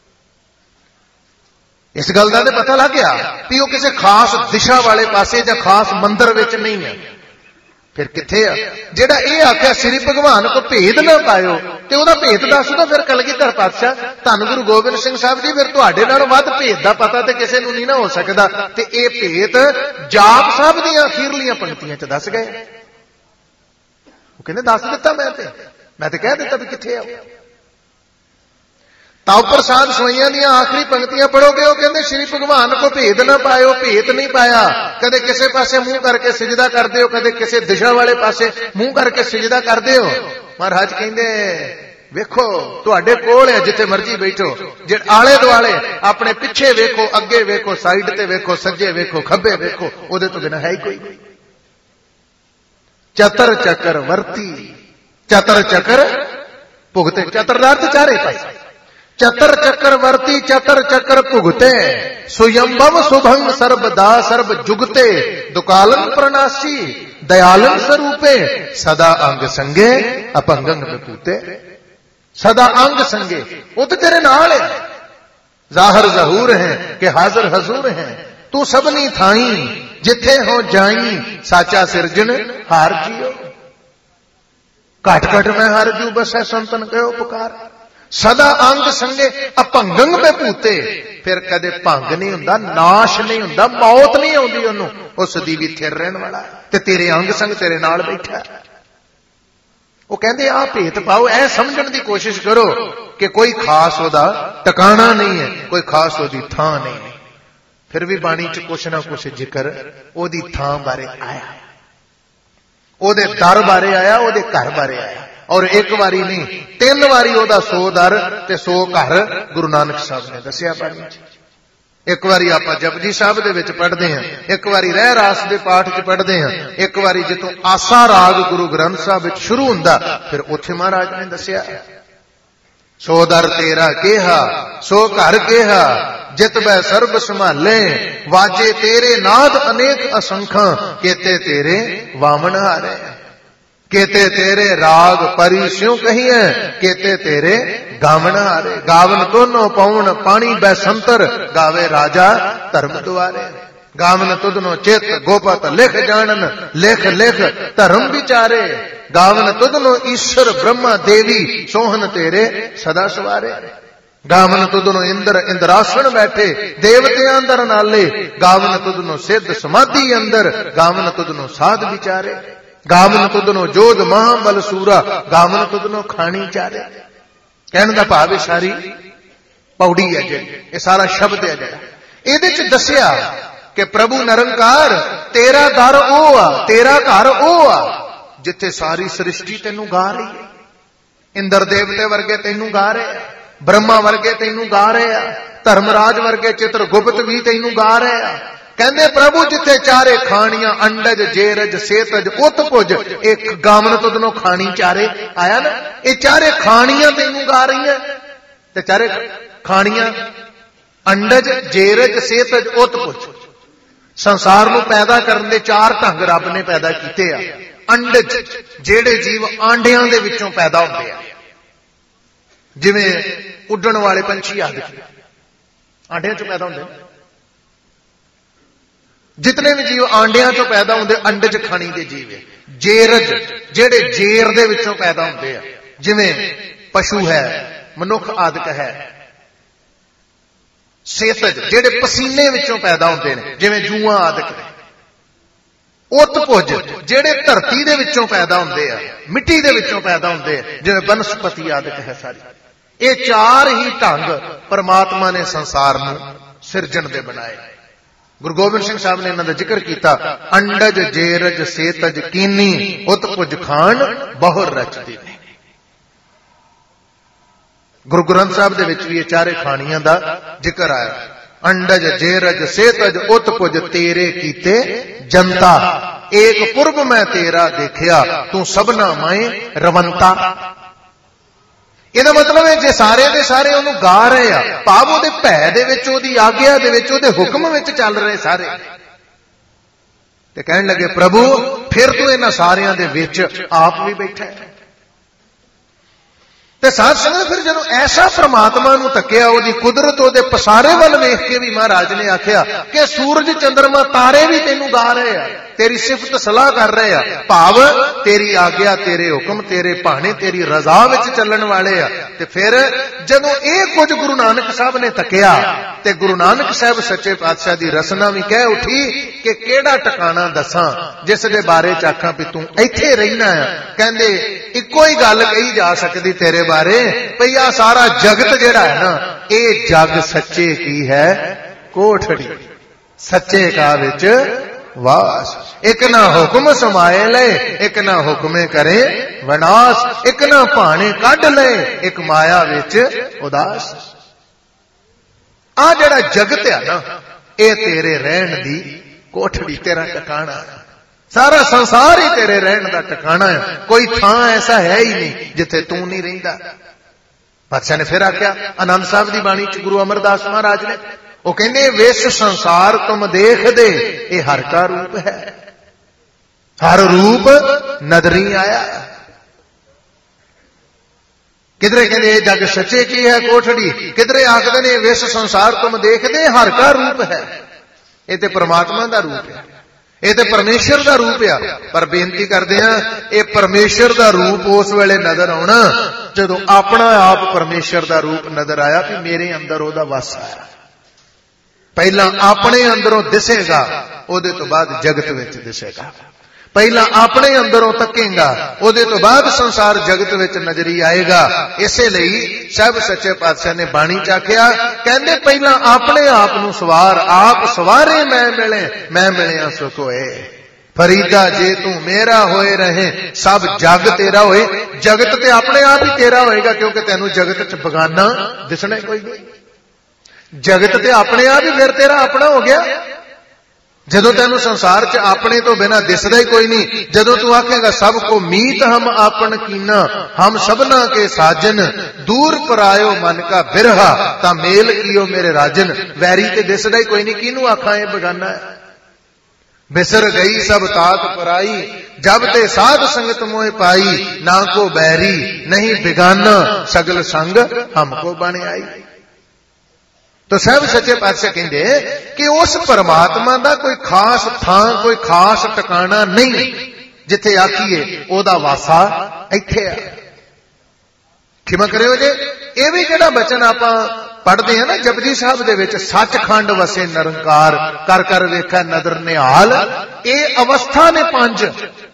इस गल दा ते पता लग गया कि वो किसी खास दिशा वाले पासे या खास मंदिर विच नहीं है। फिर किथे आ? जेड़ा ये आख्या श्री भगवान को भेद ना पायो, ते ओदा भेद दस दो फिर कलगीधर पातशाह। धन गुरु गोबिंद सिंह साहब जी, फिर तुहाडे नालों वध भेद दा पता ते किसी नूं नहीं ना हो सकदा। ते ये भेद जाप साहब दीआं अखीरलीआं पंक्तियां च दस गए। वो कहंदे दस दिता, मैं ते कह दिता भी किथे आ। ਤਾਉ ਪ੍ਰਸਾਦ ਸਵਈਆਂ ਦੀਆਂ ਆਖਰੀ ਪੰਕਤੀਆਂ ਪੜੋਗੇ, ਉਹ ਕਹਿੰਦੇ ਸ਼੍ਰੀ ਭਗਵਾਨ ਕੋ ਭੇਦ ਨਾ ਪਾਇਓ, ਭੇਦ ਨਹੀਂ ਪਾਇਆ। ਕਦੇ ਕਿਸੇ ਪਾਸੇ ਮੂੰਹ ਕਰਕੇ ਸਿਜਦਾ ਕਰਦੇ ਹੋ, ਕਦੇ ਕਿਸੇ ਦਿਸ਼ਾ ਵਾਲੇ ਪਾਸੇ ਮੂੰਹ ਕਰਕੇ ਸਿਜਦਾ ਕਰਦੇ ਹੋ। ਮਹਾਰਾਜ ਕਹਿੰਦੇ ਵੇਖੋ ਤੁਹਾਡੇ ਕੋਲ ਹੈ, ਜਿੱਥੇ ਮਰਜੀ ਬੈਠੋ, ਜੇ ਆਲੇ ਦੁਆਲੇ ਆਪਣੇ ਪਿੱਛੇ ਵੇਖੋ, ਅੱਗੇ ਵੇਖੋ, ਸਾਈਡ ਤੇ ਵੇਖੋ, ਸੱਜੇ ਵੇਖੋ, ਖੱਬੇ ਵੇਖੋ, ਉਹਦੇ ਤੋਂ ਬਿਨਾਂ ਹੈ ਹੀ ਕੋਈ। ਚਤਰ ਚੱਕਰ ਵਰਤੀ, ਚਤਰ ਚੱਕਰ ਭੁਗਤੇ, ਚਤਰ ਦਾ ਅਰਥ ਚਾਰੇ ਪਾਸੇ। ਚਤਰ ਚੱਕਰ ਵਰਤੀ ਚਤਰ ਚੱਕਰ ਭੁਗਤੇ, ਸੁਯੰਭਵ ਸੁਭੰਗ ਸਰਬਦਾ ਸਰਬ ਜੁਗਤੇ, ਦੁਕਾਲਨ ਪ੍ਰਣਾਸੀ ਦਇਆਲਨ ਸਰੂਪੇ, ਸਦਾ ਅੰਗ ਸੰਗੇ ਅਪੰਗੰਗ ਵਿਭੂਤੇ। ਸਦਾ ਅੰਗ ਸੰਗੇ, ਉਹ ਤੇ ਤੇਰੇ ਨਾਲ ਹੈ। ਜ਼ਾਹਰ ਜ਼ਹੂਰ ਹੈ ਕਿ ਹਾਜ਼ਰ ਹਜ਼ੂਰ ਹੈ, ਤੂੰ ਸਭਨੀ ਥਾਈ ਜਿੱਥੇ ਹੋ ਜਾਈ, ਸਾਚਾ ਸਿਰਜਣ ਹਾਰ ਜੀਓ। ਘਟ ਘਟ ਮੈਂ ਹਰ ਜੂ ਬਸੈ ਸੰਤਨ ਕਹਿਓ ਪੁਕਾਰ। ਸਦਾ ਅੰਗ ਸੰਗੇ ਅਪੰਗੰਗ ਵਿਭੂਤੇ, ਫਿਰ ਕਦੇ ਭੰਗ ਨਹੀਂ ਹੁੰਦਾ, ਨਾਸ਼ ਨਹੀਂ ਹੁੰਦਾ, ਮੌਤ ਨਹੀਂ ਆਉਂਦੀ ਉਹਨੂੰ, ਉਸ ਦੀ ਵੀ ਥਿਰ ਰਹਿਣ ਵਾਲਾ ਤੇ ਤੇਰੇ ਅੰਗ ਸੰਗ ਤੇਰੇ ਨਾਲ ਬੈਠਾ। ਉਹ ਕਹਿੰਦੇ ਆਹ ਭੇਤ ਪਾਓ, ਇਹ ਸਮਝਣ ਦੀ ਕੋਸ਼ਿਸ਼ ਕਰੋ ਕਿ ਕੋਈ ਖਾਸ ਉਹਦਾ ਟਿਕਾਣਾ ਨਹੀਂ ਹੈ, ਕੋਈ ਖਾਸ ਉਹਦੀ ਥਾਂ ਨਹੀਂ ਹੈ। ਫਿਰ ਵੀ ਬਾਣੀ ਚ ਕੁਛ ਨਾ ਕੁਛ ਜ਼ਿਕਰ ਉਹਦੀ ਥਾਂ ਬਾਰੇ ਆਇਆ, ਉਹਦੇ ਦਰ ਬਾਰੇ ਆਇਆ, ਉਹਦੇ ਘਰ ਬਾਰੇ ਆਇਆ। ਔਰ ਇੱਕ ਵਾਰੀ ਨਹੀਂ, 3 ਵਾਰੀ ਉਹਦਾ 100 ਦਰ ਤੇ 100 ਘਰ ਗੁਰੂ ਨਾਨਕ ਸਾਹਿਬ ਨੇ ਦੱਸਿਆ ਬਾਣੀ ਚ। ਇੱਕ ਵਾਰੀ ਆਪਾਂ ਜਪਜੀ ਸਾਹਿਬ ਦੇ ਵਿੱਚ ਪੜ੍ਹਦੇ ਹਾਂ, ਇੱਕ ਵਾਰੀ ਰਹਿ ਰਾਸ ਦੇ ਪਾਠ ਚ ਪੜ੍ਹਦੇ ਹਾਂ, ਇੱਕ ਵਾਰੀ ਜਿੱਥੋਂ ਆਸਾ ਰਾਗ ਗੁਰੂ ਗ੍ਰੰਥ ਸਾਹਿਬ ਵਿੱਚ ਸ਼ੁਰੂ ਹੁੰਦਾ, ਫਿਰ ਉੱਥੇ ਮਹਾਰਾਜ ਨੇ ਦੱਸਿਆ 100 ਦਰ ਤੇਰਾ ਕਿਹਾ, 100 ਘਰ ਕਿਹਾ, ਜਿਤ ਬੈ ਸਰਬ ਸੰਭਾਲੇ, ਵਾਜੇ ਤੇਰੇ ਨਾਦ ਅਨੇਕ ਅਸੰਖਾਂ, ਕੇਤੇ ਤੇਰੇ ਵਾਮਨ ਹਾਰੇ। केते तेरे राग परी स्यों कहिए, केते तेरे गावन हारे। गावन दोनों पवन पानी बैसंतर, गावे राजा धर्म द्वारे। गावन तुदनो चित गोपत लिख जानन, लिख लिख धर्म विचारे। गावन तुदनो ईश्वर ब्रह्मा देवी, सोहन तेरे सदा सवारे। गावन तुदनो इंद्र इंद्रासन बैठे, देवते अंदर नाले। गावन तुदनो सिद्ध समाधि अंदर, गावन तुदनो साध विचारे। गावन तुदनो जोध महाबल सूरा, गावन तुदनो खानी चारे। कहने का भाव है सारी पौड़ी है जी, ये सारा शब्द है जरा ਇਹਦੇ ਚ ਦੱਸਿਆ ਕਿ ਪ੍ਰਭੂ ਨਿਰੰਕਾਰ ਤੇਰਾ ਦਰ ਉਹ ਆ, ਤੇਰਾ ਘਰ ਉਹ ਆ ਜਿੱਥੇ ਸਾਰੀ ਸ੍ਰਿਸ਼ਟੀ ਤੈਨੂੰ ਗਾ ਰਹੀ ਹੈ। ਇੰਦਰ ਦੇਵਤੇ ਵਰਗੇ ਤੈਨੂੰ ਗਾ ਰਹੇ ਆ, ਬ੍ਰਹਮਾ ਵਰਗੇ ਤੈਨੂੰ ਗਾ ਰਹੇ ਆ, ਧਰਮਰਾਜ ਵਰਗੇ ਚਿਤਰਗੁਪਤ ਵੀ ਤੈਨੂੰ ਗਾ ਰਹੇ ਆ। ਕਹਿੰਦੇ ਪ੍ਰਭੂ ਜਿੱਥੇ ਚਾਰੇ ਖਾਣੀਆਂ, ਅੰਡਜ ਜੇਰਜ ਸੇਤਜ ਉਤ ਪੁਜ, ਇੱਕ ਗਾਵਨ ਤੁਧਨੋਂ ਖਾਣੀ ਚਾਰੇ ਆਇਆ ਨਾ, ਇਹ ਚਾਰੇ ਖਾਣੀਆਂ ਤੈਨੂੰ ਗਾ ਰਹੀਆਂ। ਤੇ ਚਾਰੇ ਖਾਣੀਆਂ ਅੰਡਜ ਜੇਰਜ ਸੇਤਜ ਉਤ ਪੁਜ, ਸੰਸਾਰ ਨੂੰ ਪੈਦਾ ਕਰਨ ਦੇ 4 ਢੰਗ ਰੱਬ ਨੇ ਪੈਦਾ ਕੀਤੇ ਆ। ਅੰਡਜ ਜਿਹੜੇ ਜੀਵ ਆਂਡਿਆਂ ਦੇ ਵਿੱਚੋਂ ਪੈਦਾ ਹੁੰਦੇ ਆ, ਜਿਵੇਂ ਉੱਡਣ ਵਾਲੇ ਪੰਛੀ ਆਦਿ ਆਂਡਿਆਂ ਚੋਂ ਪੈਦਾ ਹੁੰਦੇ। जितने भी जीव आंडियां चों पैदा होंदे अंडज खानी दे जीव है। जेरज जेड़े जेर दे विचों पैदा होंदे आ, जिवें पशु है, मनुख आदि है। सेतज जेड़े पसीने विचों पैदा होंदे ने, जिवें जूआं आदि ने। उत्पुज जेड़े धरती दे विचों पैदा होंदे आ, मिट्टी दे विचों पैदा होंदे आ, जिवें बनस्पति आदि है सारी। ये 4 ही ढंग परमात्मा ने संसार नूं सिरजण दे बनाए। गुरु गोबिंद सिंह साहब ने इन्हां दा जिक्र कीता, अंडज जेरज सेतज कीनी, उत्पुज खान बहुर रचदी ने। गुरु ग्रंथ साहब दे विच भी ये 4 खाणियां दा जिक्र आया। अंडज जेरज सेतज उत्पुज तेरे कीते जनता, एक पुरब मैं तेरा देखिया, तू सबना मैं रवंता। ਇਹਦਾ ਮਤਲਬ ਹੈ ਜੇ ਸਾਰੇ ਦੇ ਸਾਰੇ ਉਹਨੂੰ ਗਾ ਰਹੇ ਆ, ਭਾਵ ਉਹਦੇ ਭੈ ਦੇ ਵਿੱਚ, ਉਹਦੀ ਆਗਿਆ ਦੇ ਵਿੱਚ, ਉਹਦੇ ਹੁਕਮ ਵਿੱਚ ਚੱਲ ਰਹੇ ਸਾਰੇ। ਤੇ ਕਹਿਣ ਲੱਗੇ ਪ੍ਰਭੂ ਫਿਰ ਤੂੰ ਇਹਨਾਂ ਸਾਰਿਆਂ ਦੇ ਵਿੱਚ ਆਪ ਵੀ ਬੈਠਾ ਹੈ। ਤੇ ਸਾਧ ਸੰਗਤ ਫਿਰ ਜਦੋਂ ਐਸਾ ਪ੍ਰਮਾਤਮਾ ਨੂੰ ਤੱਕਿਆ, ਉਹਦੀ ਕੁਦਰਤ, ਉਹਦੇ ਪਸਾਰੇ ਵੱਲ ਵੇਖ ਕੇ ਵੀ ਮਹਾਰਾਜ ਨੇ ਆਖਿਆ ਕਿ ਸੂਰਜ ਚੰਦਰਮਾ ਤਾਰੇ ਵੀ ਤੈਨੂੰ ਗਾ ਰਹੇ ਆ, तेरी सिफत सलाह कर रहे हैं। भाव तेरी आग्या, तेरे हुक्म, तेरे भाने, तेरी रजा विच चलण वाले आ। ते फिर जदों ये कुछ गुरु नानक साहब ने तकिया ते गुरु नानक साहब सच्चे पातशाह दी रसना भी कह उठी कि केड़ा टकाना दसां जिस दे बारे च आखां भी तू इत्थे रहना है। कहंदे इक्को ही गल कही जा सकदी तेरे बारे भई आ सारा जगत जिहड़ा है ना, ये जग सच्चे की है कोठड़ी, सच्चे का विच वास। एक ना हुक्म समाए ले, एक ना हुक्मे करे विनाश, एक ना भाने कढ ले, एक माया विच उदास। आ जिहड़ा जगत है ना, ये तेरे रहन दी कोठड़ी, तेरा टकाना, सारा संसार ही तेरे रहन का टकाना है। कोई थां ऐसा है ही नहीं जिथे तू नहीं रहिंदा। पातशाह ने फिर आख्या आनंद साहब की बाणी च गुरु अमरदास महाराज ने, वो कहने विस संसार तुम देख दे, ये हर का रूप है, हर रूप नदरी आया। किधरे कहते ये जग सच्चे की है कोठड़ी, किधरे आखदे ने विस संसार तुम देख दे, हर का रूप है। ये तो परमात्मा का रूप है, ये तो परमेश्वर का रूप है। पर बेनती करते हैं, ये परमेश्वर का रूप उस वेले नजर आना जदों अपना आप परमेश्वर का रूप नजर आया कि मेरे अंदर ओदा वस आया। पहला अपने अंदरों दिसेगा, ओदे तो बाद जगत विच दिसेगा। पहला अपने अंदरों तकेगा, ओदे तो बाद संसार जगत विच नजरी आएगा। इसे लई सब सच्चे पातशाह ने बाणी च आख्या, कहंदे पहला अपने आप नूं सवार, आप सवारे मैं मिलिया सुख होए। फरीदा जे तू मेरा होए रहे, सब जग तेरा होए। जगत ते अपने आप ही तेरा होएगा, क्योंकि तेनू जगत च बगाना दिसना कोई नहीं। जगत ते अपने आप ही फिर तेरा अपना हो गया। जदों तेनू संसार च अपने तो बिना दिसदा ही कोई नहीं, जदों तू आखेगा सबको मीत हम आपन कीना, हम सबना के साजन, दूर परायो मन का बिरहा, ता मेल कियो मेरे राजन। वैरी ते दिसदा ही कोई नहीं, किनू आखां ये बेगाना है। बिसर गई सब तात पराई, जब ते साध संगत मोह पाई, ना को बैरी नहीं बिगाना, सगल संग हमको बन आई। तो साहब सच्चे पातशाह कहते कि उस परमात्मा का कोई खास थां, कोई खास टकाना नहीं जिथे आखिए ओदा वासा इत्थे है। खिमा करियो जे, ये भी जिहड़ा बचन आपां पढ़ते हैं ना जपजी साहब दे विच, सचखंड वसे निरंकार, कर कर वेखै नदर निहाल, ये अवस्था ने पंज।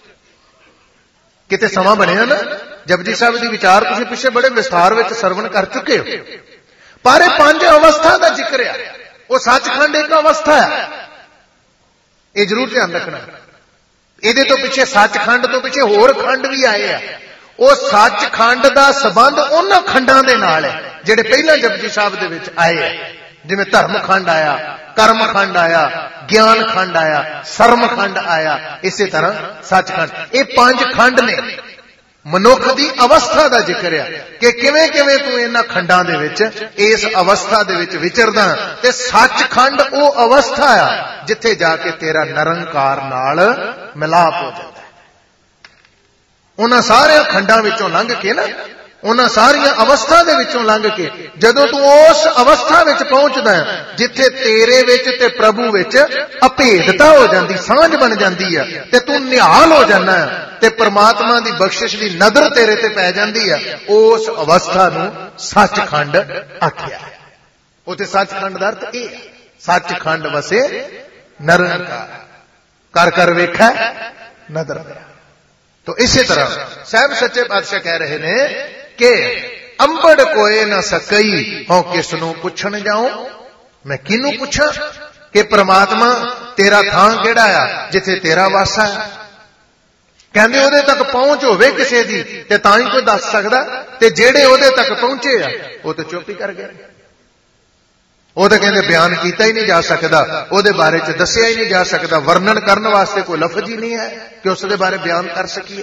किते समा बनिया ना जपजी साहब दी विचार तुसीं पिछे बड़े विस्तार विच सरवण कर चुके हो, पर पंज अवस्था का जिक्र है। वो सचखंड एक अवस्था है, ये जरूर ध्यान रखना। ये तो पिछे सचखंड तो पिछे होर खंड भी आए हैं। वो सचखंड का संबंध उन्हां खंडां दे नाल है जिहड़े पहला जपजी साहब दे विच आए हैं। जिवें धर्म खंड आया, कर्म खंड आया, ज्ञान खंड आया, सर्म खंड आया, इसे तरह सचखंड। ये पांच खंड ने मनुख की अवस्था का जिक्र है कि किवें किवें तू इन्हां खंडां दे विच इस अवस्था दे विच विचरदा। ते सचखंड वो अवस्था है जिथे जाके तेरा निरंकार नाल मिलाप हो जाता है। उन्हां सारे खंडां विचों लंघ के ना, उन्हां सारियां अवस्था दे विचों लंघ के जदों तू उस अवस्था विच पहुंचदा है जिथे तेरे विच ते प्रभु विच अभेदता हो जाती, सांझ बन जाती है, ते तू निहाल हो जाना है, ते परमात्मा की बख्शिश की नजर तेरे ते पै जाती है, उस अवस्था नूं सचखंड आख्या। उते सचखंड दा अर्थ ये है, सचखंड वसे निरंकार, कर कर वेखै नदर। तो इसी तरह साहब सच्चे पातशाह कह रहे ने कि अंबड़ कोए न सकई, हो किसनू पुछण जाऊं, मैं किनू पुछां कि परमात्मा तेरा थां केड़ा आ जिथे तेरा वासा है। कहंदे ओदे तक पहुंच होवे किसे दी ते तां ही कोई दस सकदा, ते जेड़े ओदे तक पहुंचे आ वो तो चुप ही कर गए। वो तो कहंदे बयान किया ही नहीं जा सकता, ओदे बारे च दसिया ही नहीं जा सकता, वर्णन करने वास्ते कोई लफ्ज ही नहीं है कि उसदे बारे बयान कर सकीए।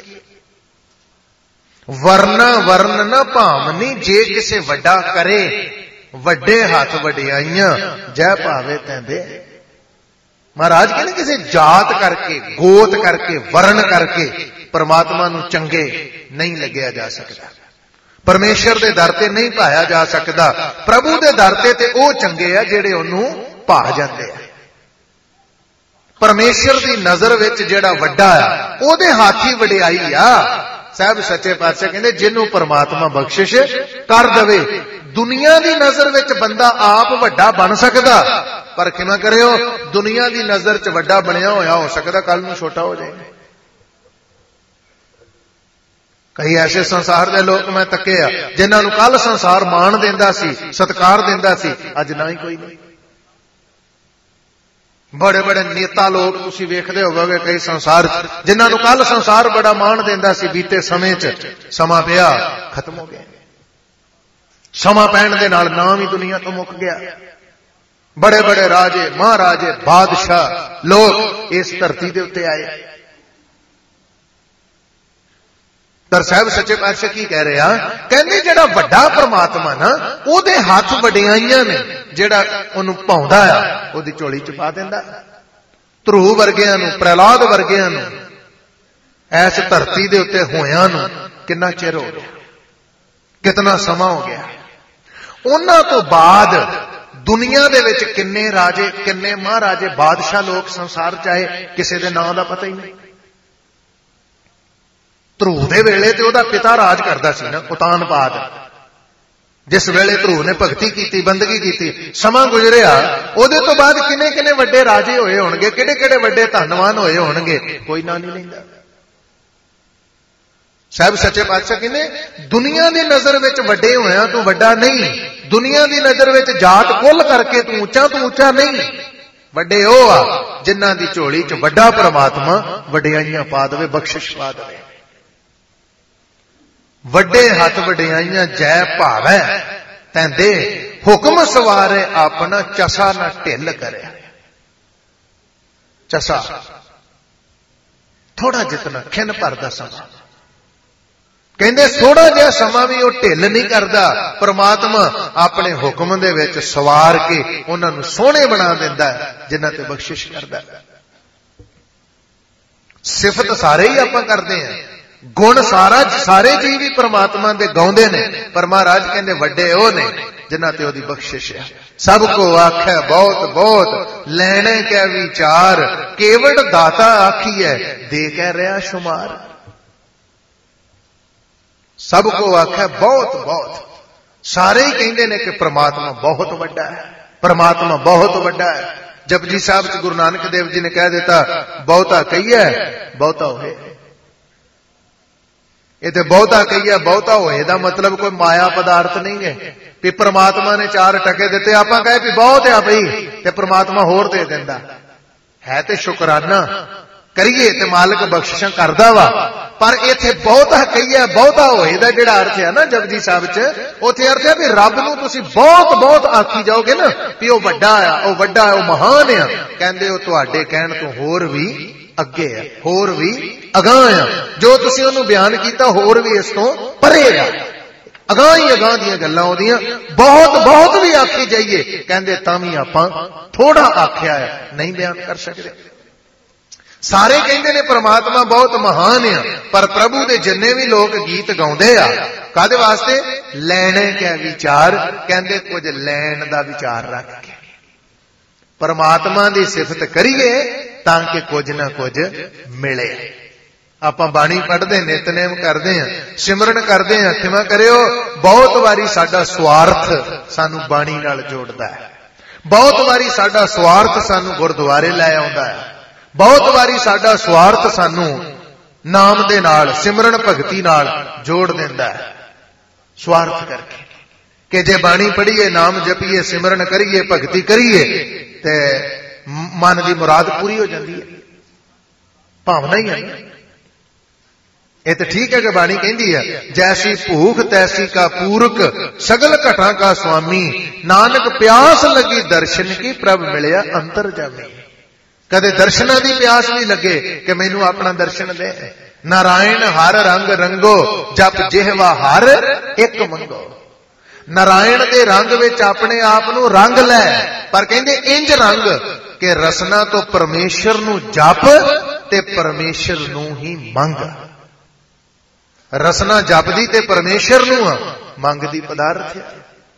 वर्ण न भावनी, जे किसे वड्डा करे, वड्डे हाथ वड्डियाइयां जय भावे तैंदे। महाराज कहने किसी जात करके, गोत करके, वर्ण करके परमात्मा नूं चंगे नहीं लग्या जा सकता, परमेश्वर दे दर ते नहीं पाया जा सकता। प्रभु दे दर ते वो चंगे आ जिहड़े ओनू पा जांदे आ। परमेश्वर दी नजर विच जिहड़ा वड्डा आ ओदे हाथी वडियाई आ। साहब सच्चे पातशाह कहंदे जिन्हों परमात्मा बख्शिश कर दवे, दुनिया दी नजर विच बंदा आप वड्डा बन सकदा, पर खिमा करियो दुनिया दी नजर च वड्डा बनया होया हो सकदा कल नूं छोटा हो जाए, ਕਈ ਐਸੇ ਸੰਸਾਰ ਦੇ ਲੋਕ ਮੈਂ ਤੱਕੇ ਆ ਜਿਨ੍ਹਾਂ ਨੂੰ ਕੱਲ ਸੰਸਾਰ ਮਾਣ ਦਿੰਦਾ ਸੀ, ਸਤਿਕਾਰ ਦਿੰਦਾ ਸੀ, ਅੱਜ ਨਾ ਹੀ ਕੋਈ ਨਹੀਂ। ਬੜੇ ਬੜੇ ਨੇਤਾ ਲੋਕ ਤੁਸੀਂ ਵੇਖਦੇ ਹੋਵੋਗੇ ਕਈ ਸੰਸਾਰ ਜਿਨ੍ਹਾਂ ਨੂੰ ਕੱਲ ਸੰਸਾਰ ਬੜਾ ਮਾਣ ਦਿੰਦਾ ਸੀ, ਬੀਤੇ ਸਮੇਂ 'ਚ ਸਮਾਂ ਪਿਆ ਖਤਮ ਹੋ ਗਿਆ। ਸਮਾਂ ਪੈਣ ਦੇ ਨਾਲ ਨਾਮ ਹੀ ਦੁਨੀਆ ਤੋਂ ਮੁੱਕ ਗਿਆ। ਬੜੇ ਬੜੇ ਰਾਜੇ, ਮਹਾਰਾਜੇ, ਬਾਦਸ਼ਾਹ ਲੋਕ ਇਸ ਧਰਤੀ ਦੇ ਉੱਤੇ ਆਏ। ਪਰ ਸਾਹਿਬ ਸੱਚੇ ਪਾਤਸ਼ਾਹ ਕੀ ਕਹਿ ਰਹੇ ਆ? ਕਹਿੰਦੇ ਜਿਹੜਾ ਵੱਡਾ ਪ੍ਰਮਾਤਮਾ ਨਾ ਉਹਦੇ ਹੱਥ ਵਡਿਆਈਆਂ ਨੇ, ਜਿਹੜਾ ਉਹਨੂੰ ਭਾਉਂਦਾ ਆ ਉਹਦੀ ਝੋਲੀ 'ਚ ਪਾ ਦਿੰਦਾ। ਧਰੂ ਵਰਗਿਆਂ ਨੂੰ, ਪ੍ਰਹਿਲਾਦ ਵਰਗਿਆਂ ਨੂੰ ਐਸ ਧਰਤੀ ਦੇ ਉੱਤੇ ਹੋਇਆਂ ਨੂੰ ਕਿੰਨਾ ਚਿਰ ਹੋ ਗਿਆ, ਕਿਤਨਾ ਸਮਾਂ ਹੋ ਗਿਆ। ਉਹਨਾਂ ਤੋਂ ਬਾਅਦ ਦੁਨੀਆ ਦੇ ਵਿੱਚ ਕਿੰਨੇ ਰਾਜੇ, ਕਿੰਨੇ ਮਹਾਰਾਜੇ, ਬਾਦਸ਼ਾਹ ਲੋਕ ਸੰਸਾਰ 'ਚ ਆਏ, ਕਿਸੇ ਦੇ ਨਾਂ ਦਾ ਪਤਾ ਹੀ ਨਹੀਂ। ਧਰੂ ਦੇ ਵੇਲੇ ਤੇ ਉਹਦਾ ਪਿਤਾ ਰਾਜ ਕਰਦਾ ਸੀ ਨਾ, ਉਤਾਨਪਾਦ। ਜਿਸ ਵੇਲੇ ਧਰੂ ਨੇ ਭਗਤੀ ਕੀਤੀ, ਬੰਦਗੀ ਕੀਤੀ, ਸਮਾਂ ਗੁਜ਼ਰਿਆ, ਉਹਦੇ ਤੋਂ ਬਾਅਦ ਕਿੰਨੇ ਕਿੰਨੇ ਵੱਡੇ ਰਾਜੇ ਹੋਏ ਹੋਣਗੇ, ਕਿਹੜੇ ਕਿਹੜੇ ਵੱਡੇ ਧਨਵਾਨ ਹੋਏ ਹੋਣਗੇ, ਕੋਈ ਨਾਂ ਨਹੀਂ ਲੈਂਦਾ। ਸਾਹਿਬ ਸੱਚੇ ਪਾਤਸ਼ਾਹ ਕਹਿੰਦੇ ਦੁਨੀਆ ਦੀ ਨਜ਼ਰ ਵਿੱਚ ਵੱਡੇ ਹੋਇਆ ਤੂੰ ਵੱਡਾ ਨਹੀਂ, ਦੁਨੀਆ ਦੀ ਨਜ਼ਰ ਵਿੱਚ ਜਾਤ ਕੁੱਲ ਕਰਕੇ ਤੂੰ ਉੱਚਾ ਨਹੀਂ। ਵੱਡੇ ਉਹ ਆ ਜਿਨ੍ਹਾਂ ਦੀ ਝੋਲੀ 'ਚ ਵੱਡਾ ਪ੍ਰਮਾਤਮਾ ਵਡਿਆਈਆਂ ਪਾ ਦੇਵੇ, ਬਖਸ਼ਿਸ਼ ਪਾ ਦੇਵੇ। ਵੱਡੇ ਹੱਥ ਵਡਿਆਈਆਂ ਜੈ ਭਾਵੈ ਤੈਂਦੇ, ਹੁਕਮ ਸਵਾਰੇ ਆਪਣਾ ਚਸਾ ਨਾ ਢਿੱਲ ਕਰੇ। ਚਸਾ ਥੋੜਾ ਜਿਤਨਾ ਖਿੰਨ ਭਰਦਾ ਸਮਾਂ, ਕਹਿੰਦੇ ਥੋੜਾ ਜਿਹਾ ਸਮਾਂ ਵੀ ਉਹ ਢਿੱਲ ਨਹੀਂ ਕਰਦਾ। ਪ੍ਰਮਾਤਮਾ ਆਪਣੇ ਹੁਕਮ ਦੇ ਵਿੱਚ ਸਵਾਰ ਕੇ ਉਹਨਾਂ ਨੂੰ ਸੋਹਣੇ ਬਣਾ ਦਿੰਦਾ, ਜਿਨ੍ਹਾਂ ਤੇ ਬਖਸ਼ਿਸ਼ ਕਰਦਾ। ਸਿਫਤ ਸਾਰੇ ਹੀ ਆਪਾਂ ਕਰਦੇ ਹਾਂ, ਗੁਣ ਸਾਰੇ ਜੀਵ ਵੀ ਪ੍ਰਮਾਤਮਾ ਦੇ ਗਾਉਂਦੇ ਨੇ, ਪਰ ਮਹਾਰਾਜ ਕਹਿੰਦੇ ਵੱਡੇ ਉਹ ਨੇ ਜਿਨ੍ਹਾਂ ਤੇ ਉਹਦੀ ਬਖਸ਼ਿਸ਼ ਹੈ। ਸਭ ਕੋ ਆਖੈ ਬਹੁਤ ਬਹੁਤ, ਲੈਣੇ ਕੈ ਵਿਚਾਰ, ਕੇਵੜ ਦਾਤਾ ਆਖੀਐ ਦੇ ਕਹਿ ਰਿਹਾ ਸ਼ੁਮਾਰ। ਸਭ ਕੋ ਆਖੈ ਬਹੁਤ ਬਹੁਤ, ਸਾਰੇ ਹੀ ਕਹਿੰਦੇ ਨੇ ਕਿ ਪ੍ਰਮਾਤਮਾ ਬਹੁਤ ਵੱਡਾ ਹੈ, ਪ੍ਰਮਾਤਮਾ ਬਹੁਤ ਵੱਡਾ ਹੈ। ਜਪਜੀ ਸਾਹਿਬ 'ਚ ਗੁਰੂ ਨਾਨਕ ਦੇਵ ਜੀ ਨੇ ਕਹਿ ਦਿੱਤਾ, ਬਹੁਤਾ ਕਹੀਐ ਬਹੁਤਾ ਹੋਏ। ਇਹ ਤੇ ਬਹੁਤਾ ਕਹੀਏ ਬਹੁਤਾ ਹੋਏ ਦਾ ਮਤਲਬ ਕੋਈ ਮਾਇਆ ਪਦਾਰਥ ਨਹੀਂ ਹੈ ਵੀ ਪ੍ਰਮਾਤਮਾ ਨੇ 4 ਟਕੇ ਦਿੱਤੇ, ਆਪਾਂ ਕਹੇ ਵੀ ਬਹੁਤ ਆ ਬਈ ਤੇ ਪ੍ਰਮਾਤਮਾ ਹੋਰ ਦੇ ਦਿੰਦਾ ਹੈ। ਤੇ ਸ਼ੁਕਰਾਨਾ ਕਰੀਏ ਤੇ ਮਾਲਕ ਬਖਸ਼ਿਸ਼ਾਂ ਕਰਦਾ ਵਾ। ਪਰ ਇੱਥੇ ਬਹੁਤਾ ਕਹੀਏ ਬਹੁਤਾ ਹੋਏ ਦਾ ਜਿਹੜਾ ਅਰਥ ਹੈ ਨਾ ਜਪਜੀ ਸਾਹਿਬ 'ਚ, ਉੱਥੇ ਅਰਥ ਹੈ ਵੀ ਰੱਬ ਨੂੰ ਤੁਸੀਂ ਬਹੁਤ ਬਹੁਤ ਆਖੀ ਜਾਓਗੇ ਨਾ ਵੀ ਉਹ ਵੱਡਾ ਆ, ਉਹ ਵੱਡਾ ਆ, ਉਹ ਮਹਾਨ ਆ। ਕਹਿੰਦੇ ਉਹ ਤੁਹਾਡੇ ਕਹਿਣ ਤੋਂ ਹੋਰ ਵੀ ਅੱਗੇ ਆ, ਹੋਰ ਵੀ ਅਗਾਂਹ ਆ। ਜੋ ਤੁਸੀਂ ਉਹਨੂੰ ਬਿਆਨ ਕੀਤਾ ਹੋਰ ਵੀ ਇਸ ਤੋਂ ਪਰੇ ਆ, ਅਗਾਂਹ ਹੀ ਅਗਾਂਹ ਦੀਆਂ ਗੱਲਾਂ ਉਹਦੀਆਂ। ਬਹੁਤ ਬਹੁਤ ਵੀ ਆਖੀ ਜਾਈਏ ਕਹਿੰਦੇ ਤਾਂ ਵੀ ਆਪਾਂ ਥੋੜਾ ਆਖਿਆ ਹੈ, ਨਹੀਂ ਬਿਆਨ ਕਰ ਸਕਦੇ। ਸਾਰੇ ਕਹਿੰਦੇ ਨੇ ਪ੍ਰਮਾਤਮਾ ਬਹੁਤ ਮਹਾਨ ਆ, ਪਰ ਪ੍ਰਭੂ ਦੇ ਜਿੰਨੇ ਵੀ ਲੋਕ ਗੀਤ ਗਾਉਂਦੇ ਆ ਕਾਹਦੇ ਵਾਸਤੇ? ਲੈਣੇ ਕੈ ਵਿਚਾਰ, ਕਹਿੰਦੇ ਕੁਝ ਲੈਣ ਦਾ ਵਿਚਾਰ ਰੱਖ ਕੇ ਪਰਮਾਤਮਾ ਦੀ ਸਿਫਤ ਕਰੀਏ ਤਾਂ ਕਿ ਕੁਝ ਨਾ ਕੁਝ ਮਿਲੇ। ਆਪਾਂ ਬਾਣੀ ਪੜ੍ਹਦੇ, ਨਿਤਨੇਮ ਕਰਦੇ ਹਾਂ, ਸਿਮਰਨ ਕਰਦੇ ਹਾਂ, ਖਿਮਾ ਕਰਿਓ ਬਹੁਤ ਵਾਰੀ ਸਾਡਾ ਸਵਾਰਥ ਸਾਨੂੰ ਬਾਣੀ ਨਾਲ ਜੋੜਦਾ ਹੈ, ਬਹੁਤ ਵਾਰੀ ਸਾਡਾ ਸਵਾਰਥ ਸਾਨੂੰ ਗੁਰਦੁਆਰੇ ਲੈ ਆਉਂਦਾ ਹੈ, ਬਹੁਤ ਵਾਰੀ ਸਾਡਾ ਸਵਾਰਥ ਸਾਨੂੰ ਨਾਮ ਦੇ ਨਾਲ, ਸਿਮਰਨ ਭਗਤੀ ਨਾਲ ਜੋੜ ਦਿੰਦਾ ਹੈ। ਸਵਾਰਥ ਕਰਕੇ ਕਿ ਜੇ ਬਾਣੀ ਪੜ੍ਹੀਏ, ਨਾਮ ਜਪੀਏ, ਸਿਮਰਨ ਕਰੀਏ, ਭਗਤੀ ਕਰੀਏ ਤੇ ਮਨ ਦੀ ਮੁਰਾਦ ਪੂਰੀ ਹੋ ਜਾਂਦੀ ਹੈ। ਭਾਵਨਾ ਹੀ ਹੈ। ਇਹ ਤਾਂ ਠੀਕ ਹੈ ਕਿ ਬਾਣੀ ਕਹਿੰਦੀ ਹੈ ਜੈਸੀ ਭੂਖ ਤੈਸੀ ਕਾ ਪੂਰਕ, ਸਗਲ ਘਟਾਂ ਕਾ ਸੁਆਮੀ, ਨਾਨਕ ਪਿਆਸ ਲੱਗੀ ਦਰਸ਼ਨ ਕੀ, ਪ੍ਰਭ ਮਿਲਿਆ ਅੰਤਰ ਜਾਮੀ। ਕਦੇ ਦਰਸ਼ਨਾਂ ਦੀ ਪਿਆਸ ਵੀ ਲੱਗੇ ਕਿ ਮੈਨੂੰ ਆਪਣਾ ਦਰਸ਼ਨ ਦੇ। ਨਾਰਾਇਣ ਹਰ ਰੰਗ ਰੰਗੋ, ਜਪ ਜਿਹਵਾ ਹਰ ਇੱਕ ਮੰਗੋ। ਨਾਰਾਇਣ ਦੇ ਰੰਗ ਵਿੱਚ ਆਪਣੇ ਆਪ ਨੂੰ ਰੰਗ ਲੈ, ਪਰ ਕਹਿੰਦੇ ਇੰਜ ਰੰਗ ਕਿ ਰਸਨਾ ਤੋਂ ਪਰਮੇਸ਼ਰ ਨੂੰ ਜਪ ਤੇ ਪਰਮੇਸ਼ਰ ਨੂੰ ਹੀ ਮੰਗ। ਰਸਨਾ ਜਪਦੀ ਤੇ ਪਰਮੇਸ਼ਰ ਨੂੰ ਆ, ਮੰਗਦੀ ਪਦਾਰਥ ਹੈ।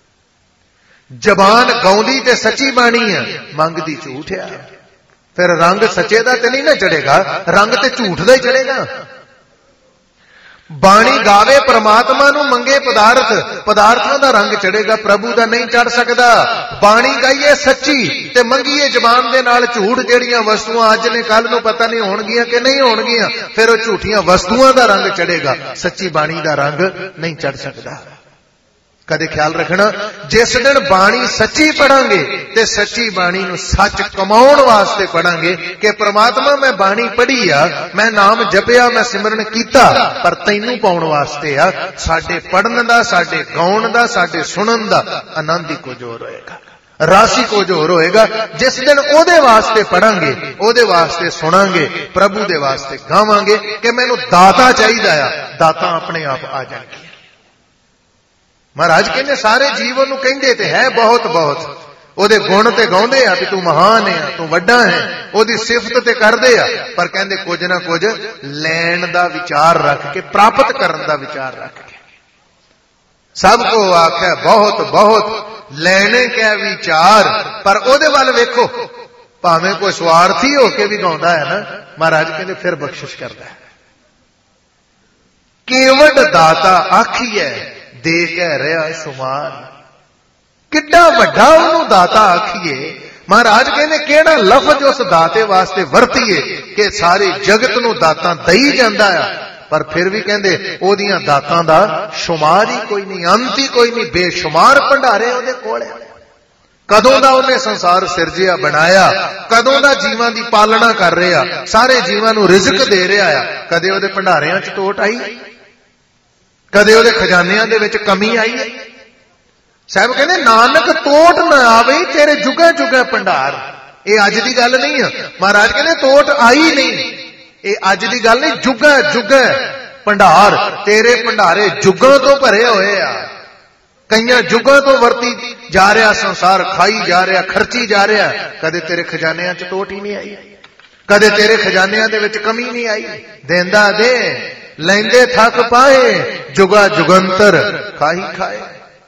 ਜ਼ਬਾਨ ਗਾਉਂਦੀ ਤੇ ਸੱਚੀ ਬਾਣੀ ਆ, ਮੰਗਦੀ ਝੂਠ ਆ। ਫਿਰ ਰੰਗ ਸੱਚੇ ਦਾ ਤੇ ਨਹੀਂ ਨਾ ਚੜੇਗਾ, ਰੰਗ ਤੇ ਝੂਠ ਦਾ ਹੀ ਚੜੇਗਾ। ਬਾਣੀ ਗਾਵੇ ਪ੍ਰਮਾਤਮਾ ਨੂੰ, ਮੰਗੇ ਪਦਾਰਥ, ਪਦਾਰਥਾਂ ਦਾ ਰੰਗ ਚੜੇਗਾ, ਪ੍ਰਭੂ ਦਾ ਨਹੀਂ ਚੜ ਸਕਦਾ। ਬਾਣੀ ਗਾਈਏ ਸੱਚੀ ਤੇ ਮੰਗੀਏ ਜ਼ਬਾਨ ਦੇ ਨਾਲ ਝੂਠ। ਜਿਹੜੀਆਂ ਵਸਤੂਆਂ ਅੱਜ ਨੇ ਕੱਲ ਨੂੰ ਪਤਾ ਨਹੀਂ ਹੋਣਗੀਆਂ ਕਿ ਨਹੀਂ ਹੋਣਗੀਆਂ, ਫਿਰ ਉਹ ਝੂਠੀਆਂ ਵਸਤੂਆਂ ਦਾ ਰੰਗ ਚੜੇਗਾ, ਸੱਚੀ ਬਾਣੀ ਦਾ ਰੰਗ ਨਹੀਂ ਚੜ ਸਕਦਾ। ਕਦੇ ਖਿਆਲ ਰੱਖਣਾ, ਜਿਸ ਦਿਨ ਬਾਣੀ ਸੱਚੀ ਪੜਾਂਗੇ ਤੇ ਸੱਚੀ ਬਾਣੀ ਨੂੰ ਸੱਚ ਕਮਾਉਣ ਵਾਸਤੇ ਪੜਾਂਗੇ ਕਿ ਪ੍ਰਮਾਤਮਾ ਮੈਂ ਬਾਣੀ ਪੜ੍ਹੀ ਆ, ਮੈਂ ਨਾਮ ਜਪਿਆ, ਮੈਂ ਸਿਮਰਨ ਕੀਤਾ, ਪਰ ਤੈਨੂੰ ਪਾਉਣ ਵਾਸਤੇ ਆ। ਸਾਡੇ ਪੜਨ ਦਾ, ਸਾਡੇ ਗਾਉਣ ਦਾ, ਸਾਡੇ ਸੁਣਨ ਦਾ ਆਨੰਦ ਹੀ ਕੁਝ ਹੋਰ ਹੋਏਗਾ, ਰਾਸੀ ਕੁਝ ਹੋਰ ਹੋਏਗਾ। ਜਿਸ ਦਿਨ ਉਹਦੇ ਵਾਸਤੇ ਪੜਾਂਗੇ, ਉਹਦੇ ਵਾਸਤੇ ਸੁਣਾਂਗੇ, ਪ੍ਰਭੂ ਦੇ ਵਾਸਤੇ ਗਾਵਾਂਗੇ ਕਿ ਮੈਨੂੰ ਦਾਤਾ ਚਾਹੀਦਾ ਆ, ਦਾਤਾ ਆਪਣੇ ਆਪ ਆ ਜਾਣਗੇ। ਮਹਾਰਾਜ ਕਹਿੰਦੇ ਸਾਰੇ ਜੀਵਨ ਨੂੰ ਕਹਿੰਦੇ ਤੇ ਹੈ ਬਹੁਤ ਬਹੁਤ, ਉਹਦੇ ਗੁਣ ਤੇ ਗਾਉਂਦੇ ਆ ਵੀ ਤੂੰ ਮਹਾਨ ਹੈ, ਤੂੰ ਵੱਡਾ ਹੈ, ਉਹਦੀ ਸਿਫਤ ਤੇ ਕਰਦੇ ਆ, ਪਰ ਕਹਿੰਦੇ ਕੁਝ ਨਾ ਕੁਝ ਲੈਣ ਦਾ ਵਿਚਾਰ ਰੱਖ ਕੇ, ਪ੍ਰਾਪਤ ਕਰਨ ਦਾ ਵਿਚਾਰ ਰੱਖ ਕੇ। ਸਭ ਕੋ ਆਖਿਆ ਬਹੁਤ ਬਹੁਤ ਲੈਣੇ ਕੈ ਵਿਚਾਰ, ਪਰ ਉਹਦੇ ਵੱਲ ਵੇਖੋ, ਭਾਵੇਂ ਕੋਈ ਸਵਾਰਥੀ ਹੋ ਕੇ ਵੀ ਗਾਉਂਦਾ ਹੈ ਨਾ, ਮਹਾਰਾਜ ਕਹਿੰਦੇ ਫਿਰ ਬਖਸ਼ਿਸ਼ ਕਰਦਾ ਹੈ। ਕੇਵਡ ਦਾਤਾ ਆਖੀਐ ਦੇ ਕੇ ਰਿਹਾ ਸੁਮਾਨ। ਕਿੱਡਾ ਵੱਡਾ ਉਹਨੂੰ ਦਾਤਾ ਆਖੀਏ। ਮਹਾਰਾਜ ਕਹਿੰਦੇ ਕਿਹੜਾ ਲਫ਼ਜ਼ ਉਸ ਦਾਤੇ ਵਾਸਤੇ ਵਰਤੀਏ ਕਿ ਸਾਰੇ ਜਗਤ ਨੂੰ ਦਾਤਾਂ ਦਈ ਜਾਂਦਾ ਆ, ਪਰ ਫਿਰ ਵੀ ਕਹਿੰਦੇ ਉਹਦੀਆਂ ਦਾਤਾਂ ਦਾ ਸ਼ੁਮਾਰ ਹੀ ਕੋਈ ਨਹੀਂ, ਅੰਤ ਹੀ ਕੋਈ ਨਹੀਂ, ਬੇਸ਼ੁਮਾਰ ਭੰਡਾਰੇ ਉਹਦੇ ਕੋਲ ਹੈ। ਕਦੋਂ ਦਾ ਉਹਨੇ ਸੰਸਾਰ ਸਿਰਜਿਆ, ਬਣਾਇਆ, ਕਦੋਂ ਦਾ ਜੀਵਾਂ ਦੀ ਪਾਲਣਾ ਕਰ ਰਿਹਾ, ਸਾਰੇ ਜੀਵਾਂ ਨੂੰ ਰਿਜ਼ਕ ਦੇ ਰਿਹਾ ਆ। ਕਦੇ ਉਹਦੇ ਭੰਡਾਰਿਆਂ 'ਚ ਟੋਟ ਆਈ? ਕਦੇ ਉਹਦੇ ਖਜ਼ਾਨਿਆਂ ਦੇ ਵਿੱਚ ਕਮੀ ਆਈ ਹੈ? ਸਾਹਿਬ ਕਹਿੰਦੇ ਨਾਨਕ ਟੋਟ ਨਾ ਆਵੇ ਤੇਰੇ ਜੁਗਾ ਜੁਗਾ ਭੰਡਾਰ। ਇਹ ਅੱਜ ਦੀ ਗੱਲ ਨਹੀਂ ਆ, ਮਹਾਰਾਜ ਕਹਿੰਦੇ ਟੋਟ ਆਈ ਨਹੀਂ, ਇਹ ਅੱਜ ਦੀ ਗੱਲ ਨਹੀਂ, ਜੁਗਾ ਜੁਗਾ ਭੰਡਾਰ, ਤੇਰੇ ਭੰਡਾਰੇ ਜੁਗਾਂ ਤੋਂ ਭਰੇ ਹੋਏ ਆ। ਕਈਆਂ ਜੁਗਾਂ ਤੋਂ ਵਰਤੀ ਜਾ ਰਿਹਾ ਸੰਸਾਰ, ਖਾਈ ਜਾ ਰਿਹਾ, ਖਰਚੀ ਜਾ ਰਿਹਾ, ਕਦੇ ਤੇਰੇ ਖਜ਼ਾਨਿਆਂ 'ਚ ਟੋਟ ਹੀ ਨਹੀਂ ਆਈ, ਕਦੇ ਤੇਰੇ ਖਜ਼ਾਨਿਆਂ ਦੇ ਵਿੱਚ ਕਮੀ ਨਹੀਂ ਆਈ। ਦੇਂਦਾ ਦੇ ਲੈਂਦੇ ਥੱਕ ਪਾਏ, ਜੁਗਾ ਜੁਗੰਤਰ ਖਾਈ ਖਾਏ।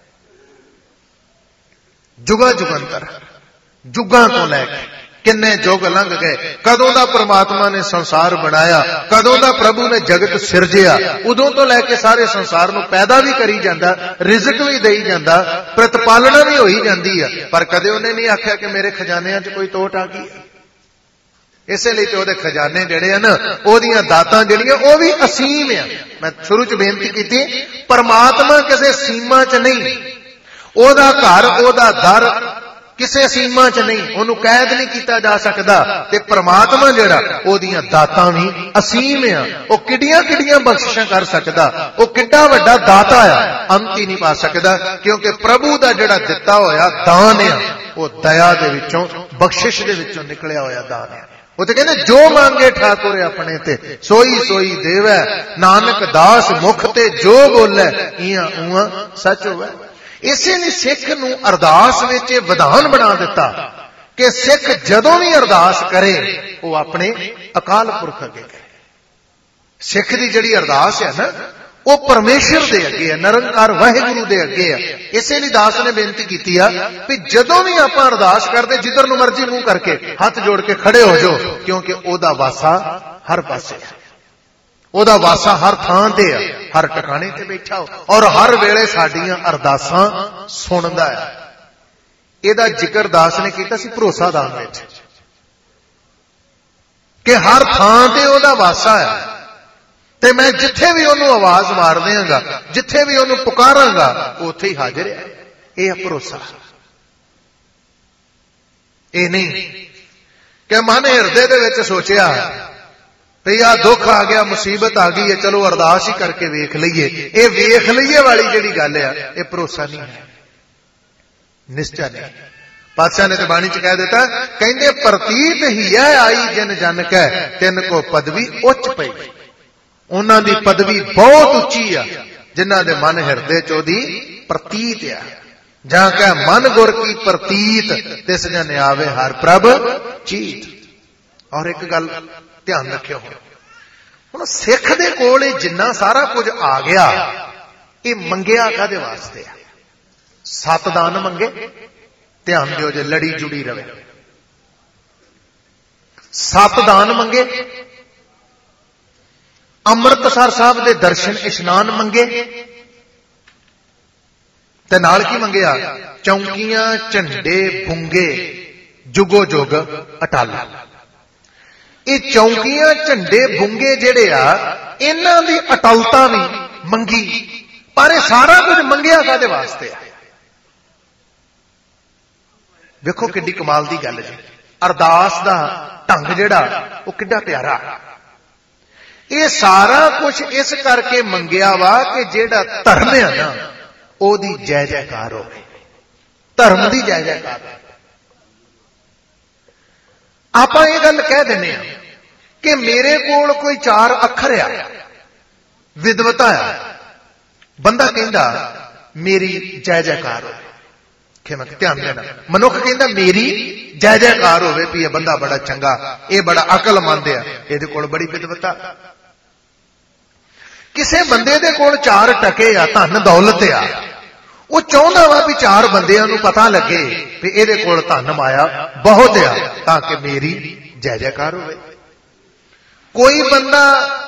ਜੁਗਾ ਜੁਗੰਤਰ, ਜੁਗਾਂ ਤੋਂ ਲੈ ਕੇ ਕਿੰਨੇ ਯੁੱਗ ਲੰਘ ਗਏ। ਕਦੋਂ ਦਾ ਪ੍ਰਮਾਤਮਾ ਨੇ ਸੰਸਾਰ ਬਣਾਇਆ, ਕਦੋਂ ਦਾ ਪ੍ਰਭੂ ਨੇ ਜਗਤ ਸਿਰਜਿਆ, ਉਦੋਂ ਤੋਂ ਲੈ ਕੇ ਸਾਰੇ ਸੰਸਾਰ ਨੂੰ ਪੈਦਾ ਵੀ ਕਰੀ ਜਾਂਦਾ, ਰਿਜ਼ਕ ਵੀ ਦੇਈ ਜਾਂਦਾ, ਪ੍ਰਤਪਾਲਣਾ ਵੀ ਹੋਈ ਜਾਂਦੀ ਆ, ਪਰ ਕਦੇ ਉਹਨੇ ਨਹੀਂ ਆਖਿਆ ਕਿ ਮੇਰੇ ਖਜ਼ਾਨਿਆਂ 'ਚ ਕੋਈ ਟੋਟ ਆ ਗਈ। ਇਸੇ ਲਈ ਤੇ ਉਹਦੇ ਖਜ਼ਾਨੇ ਜਿਹੜੇ ਆ ਨਾ, ਉਹਦੀਆਂ ਦਾਤਾਂ ਜਿਹੜੀਆਂ ਉਹ ਵੀ ਅਸੀਮ ਆ। ਮੈਂ ਸ਼ੁਰੂ 'ਚ ਬੇਨਤੀ ਕੀਤੀ, ਪਰਮਾਤਮਾ ਕਿਸੇ ਸੀਮਾ 'ਚ ਨਹੀਂ, ਉਹਦਾ ਘਰ, ਉਹਦਾ ਦਰ ਕਿਸੇ ਸੀਮਾ 'ਚ ਨਹੀਂ, ਉਹਨੂੰ ਕੈਦ ਨਹੀਂ ਕੀਤਾ ਜਾ ਸਕਦਾ। ਤੇ ਪ੍ਰਮਾਤਮਾ ਜਿਹੜਾ, ਉਹਦੀਆਂ ਦਾਤਾਂ ਵੀ ਅਸੀਮ ਆ। ਉਹ ਕਿੱਡੀਆਂ ਕਿੱਡੀਆਂ ਬਖਸ਼ਿਸ਼ਾਂ ਕਰ ਸਕਦਾ, ਉਹ ਕਿੱਡਾ ਵੱਡਾ ਦਾਤਾ ਆ, ਅੰਤ ਹੀ ਨਹੀਂ ਪਾ ਸਕਦਾ। ਕਿਉਂਕਿ ਪ੍ਰਭੂ ਦਾ ਜਿਹੜਾ ਦਿੱਤਾ ਹੋਇਆ ਦਾਨ ਆ, ਉਹ ਦਇਆ ਦੇ ਵਿੱਚੋਂ, ਬਖਸ਼ਿਸ਼ ਦੇ ਵਿੱਚੋਂ ਨਿਕਲਿਆ ਹੋਇਆ ਦਾਨ ਆ। ਉਹ ਤੇ ਕਹਿੰਦੇ ਜੋ ਮੰਗੇ ਠਾਕੁਰ ਆਪਣੇ ਤੇ ਸੋਈ ਸੋਈ ਦੇਵੈ, ਨਾਨਕ ਦਾਸ ਮੁਖ ਤੇ ਜੋ ਬੋਲੇ ਇਆਂ ਉਆਂ ਸੱਚ ਹੋਵੇ। ਇਸੇ ਨੇ ਸਿੱਖ ਨੂੰ ਅਰਦਾਸ ਵਿੱਚ ਇਹ ਵਿਧਾਨ ਬਣਾ ਦਿੱਤਾ ਕਿ ਸਿੱਖ ਜਦੋਂ ਵੀ ਅਰਦਾਸ ਕਰੇ ਉਹ ਆਪਣੇ ਅਕਾਲ ਪੁਰਖ ਅੱਗੇ ਕਰੇ। ਸਿੱਖ ਦੀ ਜਿਹੜੀ ਅਰਦਾਸ ਹੈ ਨਾ, ਉਹ ਪਰਮੇਸ਼ਰ ਦੇ ਅੱਗੇ ਹੈ, ਨਿਰੰਕਾਰ ਵਾਹਿਗੁਰੂ ਦੇ ਅੱਗੇ ਹੈ। ਇਸੇ ਲਈ ਦਾਸ ਨੇ ਬੇਨਤੀ ਕੀਤੀ ਆ ਵੀ ਜਦੋਂ ਵੀ ਆਪਾਂ ਅਰਦਾਸ ਕਰਦੇ, ਜਿੱਧਰ ਨੂੰ ਮਰਜ਼ੀ ਮੂੰਹ ਕਰਕੇ ਹੱਥ ਜੋੜ ਕੇ ਖੜੇ ਹੋ ਜਾਓ, ਕਿਉਂਕਿ ਉਹਦਾ ਵਾਸਾ ਹਰ ਪਾਸੇ ਹੈ, ਉਹਦਾ ਵਾਸਾ ਹਰ ਥਾਂ ਤੇ ਆ, ਹਰ ਟਿਕਾਣੇ ਤੇ ਬੈਠਾ ਹੋ, ਔਰ ਹਰ ਵੇਲੇ ਸਾਡੀਆਂ ਅਰਦਾਸਾਂ ਸੁਣਦਾ ਹੈ। ਇਹਦਾ ਜ਼ਿਕਰ ਦਾਸ ਨੇ ਕੀਤਾ ਸੀ ਭਰੋਸਾ ਦਾਨ ਵਿੱਚ, ਕਿ ਹਰ ਥਾਂ ਤੇ ਉਹਦਾ ਵਾਸਾ ਹੈ, ਤੇ ਮੈਂ ਜਿੱਥੇ ਵੀ ਉਹਨੂੰ ਆਵਾਜ਼ ਮਾਰ ਦਿਆਂਗਾ, ਜਿੱਥੇ ਵੀ ਉਹਨੂੰ ਪੁਕਾਰਾਂਗਾ, ਉੱਥੇ ਹੀ ਹਾਜ਼ਰ ਹੈ। ਇਹ ਭਰੋਸਾ। ਇਹ ਨਹੀਂ ਕਿ ਮਨ ਹਿਰਦੇ ਦੇ ਵਿੱਚ ਸੋਚਿਆ ਵੀ ਆਹ ਦੁੱਖ ਆ ਗਿਆ, ਮੁਸੀਬਤ ਆ ਗਈ ਹੈ, ਚਲੋ ਅਰਦਾਸ ਹੀ ਕਰਕੇ ਵੇਖ ਲਈਏ। ਇਹ ਵੇਖ ਲਈਏ ਵਾਲੀ ਜਿਹੜੀ ਗੱਲ ਆ, ਇਹ ਭਰੋਸਾ ਨਹੀਂ ਹੈ, ਨਿਸ਼ਚਾ ਨਹੀਂ। ਪਾਤਸ਼ਾਹ ਨੇ ਤੇ ਬਾਣੀ ਚ ਕਹਿ ਦਿੱਤਾ, ਕਹਿੰਦੇ ਪ੍ਰਤੀਤ ਹੀ ਹੈ ਆਈ ਜਿਨ ਜਨ ਕੈ, ਤਿੰਨ ਕੋ ਪਦਵੀ ਉੱਚ ਪਈ। ਉਹਨਾਂ ਦੀ ਪਦਵੀ ਬਹੁਤ ਉੱਚੀ ਆ, ਜਿਨ੍ਹਾਂ ਦੇ ਮਨ ਹਿਰਦੇ ਚ ਉਹਦੀ ਪ੍ਰਤੀਤ ਆ। ਜਾਂ ਕਹਿ ਮਨ ਗੁਰ ਕੀ ਪ੍ਰਤੀਤ, ਤਿਸ ਜਨ ਆਵੇ ਹਰ ਪ੍ਰਭ ਚੀਤ। ਔਰ ਇੱਕ ਗੱਲ ਧਿਆਨ ਰੱਖਿਓ, ਹੁਣ ਸਿੱਖ ਦੇ ਕੋਲ ਇਹ ਜਿੰਨਾ ਸਾਰਾ ਕੁਝ ਆ ਗਿਆ, ਇਹ ਮੰਗਿਆ ਕਾਹਦੇ ਵਾਸਤੇ ਆ? 7 ਦਾਨ ਮੰਗੇ, ਧਿਆਨ ਦਿਓ ਜੇ ਲੜੀ ਜੁੜੀ ਰਵੇ। 7 ਦਾਨ ਮੰਗੇ, ਅੰਮ੍ਰਿਤਸਰ ਸਾਹਿਬ ਦੇ ਦਰਸ਼ਨ ਇਸ਼ਨਾਨ ਮੰਗੇ ਤੇ ਨਾਲ ਕੀ ਮੰਗਿਆ? ਚੌਂਕੀਆਂ, ਝੰਡੇ, ਬੁੰਗੇ ਜੁਗੋ ਜੁਗ ਅਟਲ। ਇਹ ਚੌਂਕੀਆਂ, ਝੰਡੇ, ਬੁੰਗੇ ਜਿਹੜੇ ਆ ਇਹਨਾਂ ਦੀ ਅਟਲਤਾ ਵੀ ਮੰਗੀ। ਪਰ ਇਹ ਸਾਰਾ ਕੁਝ ਮੰਗਿਆ ਕਾਹਦੇ ਵਾਸਤੇ ਆ? ਵੇਖੋ ਕਿੱਡੀ ਕਮਾਲ ਦੀ ਗੱਲ ਜੀ। ਅਰਦਾਸ ਦਾ ਢੰਗ ਜਿਹੜਾ ਉਹ ਕਿੱਡਾ ਪਿਆਰਾ। ਇਹ ਸਾਰਾ ਕੁਝ ਇਸ ਕਰਕੇ ਮੰਗਿਆ ਵਾ ਕਿ ਜਿਹੜਾ ਧਰਮ ਆ ਨਾ ਉਹਦੀ ਜੈ ਜੈਕਾਰ ਹੋਵੇ, ਧਰਮ ਦੀ ਜੈ ਜੈਕਾਰ। ਆਪਾਂ ਇਹ ਗੱਲ ਕਹਿ ਦਿੰਦੇ ਆ ਕਿ ਮੇਰੇ ਕੋਲ ਕੋਈ 4 ਅੱਖਰ ਆ, ਵਿਦਵਤਾ ਆ, ਬੰਦਾ ਕਹਿੰਦਾ ਮੇਰੀ ਜੈ ਜੈਕਾਰ ਹੋਵੇ। ਧਿਆਨ ਦੇਣਾ, ਮਨੁੱਖ ਕਹਿੰਦਾ ਮੇਰੀ ਜੈ ਜੈਕਾਰ ਹੋਵੇ ਵੀ ਇਹ ਬੰਦਾ ਬੜਾ ਚੰਗਾ, ਇਹ ਬੜਾ ਅਕਲਮੰਦ ਆ, ਇਹਦੇ ਕੋਲ ਬੜੀ ਵਿਦਵਤਾ। ਕਿਸੇ ਬੰਦੇ ਦੇ ਕੋਲ 4 ਟਕੇ ਆ, ਧਨ ਦੌਲਤ ਆ, ਉਹ ਚਾਹੁੰਦਾ ਵਾ ਵੀ 4 ਬੰਦਿਆਂ ਨੂੰ ਪਤਾ ਲੱਗੇ ਵੀ ਇਹਦੇ ਕੋਲ ਧਨ ਮਾਇਆ ਬਹੁਤ ਆ, ਤਾਂ ਕਿ ਮੇਰੀ ਜੈ ਜੈਕਾਰ ਹੋਵੇ। ਕੋਈ ਬੰਦਾ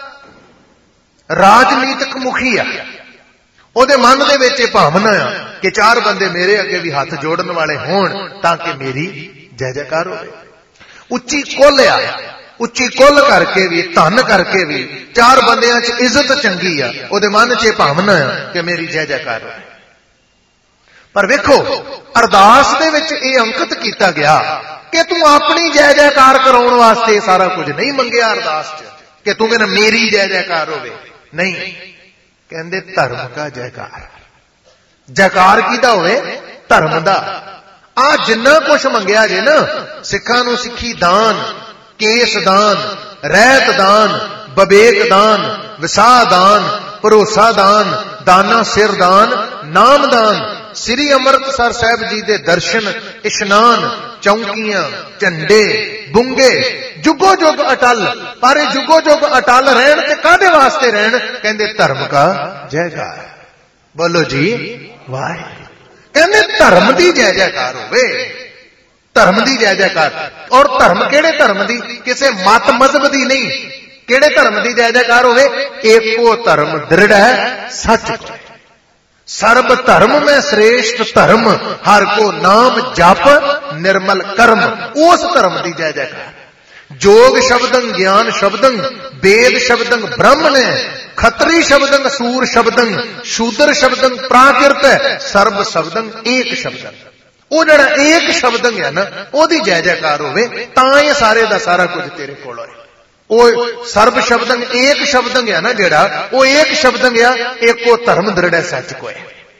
ਰਾਜਨੀਤਿਕ ਮੁਖੀ ਆ, ਉਹਦੇ ਮਨ ਦੇ ਵਿੱਚ ਇਹ ਭਾਵਨਾ ਆ ਕਿ 4 ਬੰਦੇ ਮੇਰੇ ਅੱਗੇ ਵੀ ਹੱਥ ਜੋੜਨ ਵਾਲੇ ਹੋਣ ਤਾਂ ਕਿ ਮੇਰੀ ਜੈ ਜੈਕਾਰ ਹੋਵੇ। ਉੱਚੀ ਕੁੱਲ ਆ, ਉੱਚੀ ਕੁੱਲ ਕਰਕੇ ਵੀ, ਧਨ ਕਰਕੇ ਵੀ 4 ਬੰਦਿਆਂ 'ਚ ਇੱਜ਼ਤ ਚੰਗੀ ਆ, ਉਹਦੇ ਮਨ 'ਚ ਇਹ ਭਾਵਨਾ ਆ ਕਿ ਮੇਰੀ ਜੈ ਜੈਕਾਰ ਹੋਵੇ। ਪਰ ਵੇਖੋ ਅਰਦਾਸ ਦੇ ਵਿੱਚ ਇਹ ਅੰਕਿਤ ਕੀਤਾ ਗਿਆ ਕਿ ਤੂੰ ਆਪਣੀ ਜੈ ਜੈਕਾਰ ਕਰਾਉਣ ਵਾਸਤੇ ਸਾਰਾ ਕੁਝ ਨਹੀਂ ਮੰਗਿਆ ਅਰਦਾਸ 'ਚ ਕਿ ਤੂੰ ਕਹਿੰਦਾ ਮੇਰੀ ਜੈ ਜੈਕਾਰ ਹੋਵੇ। ਨਹੀਂ, ਕਹਿੰਦੇ ਧਰਮ ਦਾ ਜੈਕਾਰ। ਜੈਕਾਰ ਕਿਹਦਾ ਹੋਵੇ? ਧਰਮ ਦਾ। ਆ ਜਿੰਨਾ ਕੁਛ ਮੰਗਿਆ ਜੇ ਨਾ, ਸਿੱਖਾਂ ਨੂੰ ਸਿੱਖੀ ਦਾਨ, ਕੇਸ ਦਾਨ, ਰਹਿਤ ਦਾਨ, ਬਵੇਕ ਦਾਨ, ਵਿਸਾਹ ਦਾਨ, ਭਰੋਸਾ ਦਾਨ, ਦਾਨਾ ਸਿਰ ਦਾਨ, ਨਾਮ ਦਾਨ, ਸ੍ਰੀ ਅੰਮ੍ਰਿਤਸਰ ਸਾਹਿਬ ਜੀ ਦੇ ਦਰਸ਼ਨ ਇਸ਼ਨਾਨ, ਚੌਂਕੀਆਂ, ਝੰਡੇ, ਬੁੰਗੇ ਜੁਗੋ ਜੁਗ ਅਟਲ। ਪਰ ਇਹ ਜੁਗੋ ਜੁਗ ਅਟਲ ਰਹਿਣ ਤੇ ਕਾਹਦੇ ਵਾਸਤੇ ਰਹਿਣ? ਕਹਿੰਦੇ ਧਰਮ ਦਾ ਜੈਕਾਰ। ਬੋਲੋ ਜੀ ਵਾਹਿਗੁਰੂ। ਕਹਿੰਦੇ ਧਰਮ ਦੀ ਜੈ ਜੈਕਾਰ ਹੋਵੇ, ਧਰਮ ਦੀ ਜੈ ਜੈਕਾਰ। ਔਰ ਧਰਮ ਕਿਹੜੇ ਧਰਮ ਦੀ? ਕਿਸੇ ਮਤ ਮਜ਼ਹਬ ਦੀ ਨਹੀਂ। ਕਿਹੜੇ ਧਰਮ ਦੀ ਜੈ ਜੈਕਾਰ ਹੋਵੇ? ਏਕੋ ਧਰਮ ਦ੍ਰਿੜ ਹੈ ਸੱਚ। ਸਰਬ ਧਰਮ ਮੈਂ ਸ੍ਰੇਸ਼ਟ ਧਰਮ, ਹਰ ਕੋ ਨਾਮ ਜਪ ਨਿਰਮਲ ਕਰਮ। ਉਸ ਧਰਮ ਦੀ ਜੈ ਜੈਕਾਰ। ਜੋਗ ਸ਼ਬਦੰ ਗਿਆਨ ਸ਼ਬਦੰ, ਵੇਦ ਸ਼ਬਦੰ ਬ੍ਰਹਮਣ, ਖੱਤਰੀ ਸ਼ਬਦੰ ਸੂਰ ਸ਼ਬਦੰ, ਸ਼ੂਦਰ ਸ਼ਬਦੰ ਪ੍ਰਾਕਿਰਤ, ਸਰਬ ਸ਼ਬਦੰ ਏਕ ਸ਼ਬਦੰ। ਉਹ ਜਿਹੜਾ ਏਕ ਸ਼ਬਦੰ ਹੈ ਨਾ, ਉਹਦੀ ਜੈ ਜੈਕਾਰ ਹੋਵੇ ਤਾਂ ਇਹ ਸਾਰੇ ਦਾ ਸਾਰਾ ਕੁਝ ਤੇਰੇ ਕੋਲ ਹੋਏ। ਉਹ ਸਰਬ ਸ਼ਬਦੰ ਏਕ ਸ਼ਬਦੰ ਹੈ ਨਾ ਜਿਹੜਾ, ਉਹ ਏਕ ਸ਼ਬਦੰ ਆ, ਏਕੋ ਧਰਮ ਦ੍ਰਿੜ ਸੱਚ ਕੋਏ।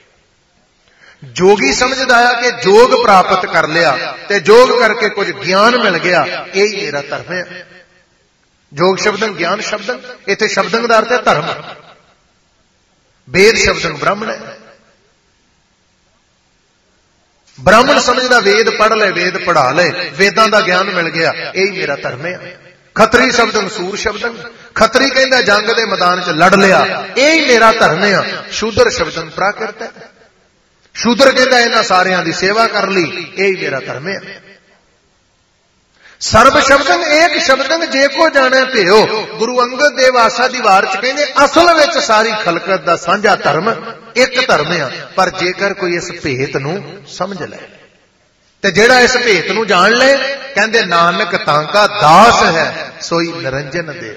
ਜੋਗੀ ਸਮਝਦਾ ਆ ਕਿ ਜੋਗ ਪ੍ਰਾਪਤ ਕਰ ਲਿਆ ਤੇ ਜੋਗ ਕਰਕੇ ਕੁਝ ਗਿਆਨ ਮਿਲ ਗਿਆ, ਇਹ ਹੀ ਮੇਰਾ ਧਰਮ ਹੈ। ਜੋਗ ਸ਼ਬਦੰ ਗਿਆਨ ਸ਼ਬਦੰ, ਇੱਥੇ ਸ਼ਬਦੰ ਦਾ ਅਰਥ ਹੈ ਧਰਮ। ਵੇਦ ਸ਼ਬਦੰ ਬ੍ਰਾਹਮਣ ਹੈ। ਬ੍ਰਾਹਮਣ ਸਮਝਦਾ ਵੇਦ ਪੜ੍ਹ ਲੈ, ਵੇਦ ਪੜ੍ਹਾ ਲੈ, ਵੇਦਾਂ ਦਾ ਗਿਆਨ ਮਿਲ ਗਿਆ, ਇਹ ਹੀ ਮੇਰਾ ਧਰਮ ਹੈ। ਖੱਤਰੀ ਸ਼ਬਦੰ ਸੂਰ ਸ਼ਬਦੰ, ਖੱਤਰੀ ਕਹਿੰਦਾ ਜੰਗ ਦੇ ਮੈਦਾਨ 'ਚ ਲੜ ਲਿਆ, ਇਹ ਹੀ ਮੇਰਾ ਧਰਮ ਹੈ। ਸ਼ੂਦਰ ਸ਼ਬਦੰ ਪ੍ਰਾਕਿਰਤ ਹੈ। ਸ਼ੂਦਰ ਕਹਿੰਦਾ ਇਹਨਾਂ ਸਾਰਿਆਂ ਦੀ ਸੇਵਾ ਕਰ ਲਈ, ਇਹ ਹੀ ਮੇਰਾ ਧਰਮ ਹੈ। ਸਰਬ ਸ਼ਬਦੰ ਏਕ ਸ਼ਬਦੰ, ਜੇ ਕੋ ਜਾਣੈ ਭਿਓ। ਗੁਰੂ ਅੰਗਦ ਦੇਵ ਆਸਾ ਦੀ ਵਾਰ 'ਚ ਕਹਿੰਦੇ ਅਸਲ ਵਿੱਚ ਸਾਰੀ ਖਲਕਤ ਦਾ ਸਾਂਝਾ ਧਰਮ ਇੱਕ ਧਰਮ ਆ, ਪਰ ਜੇਕਰ ਕੋਈ ਇਸ ਭੇਤ ਨੂੰ ਸਮਝ ਲੈ ਤੇ ਜਿਹੜਾ ਇਸ ਭੇਤ ਨੂੰ ਜਾਣ ਲੈ, ਕਹਿੰਦੇ ਨਾਨਕ ਤਾਂਕਾ ਦਾਸ ਹੈ ਸੋਈ ਨਿਰੰਜਨ ਦੇਓ।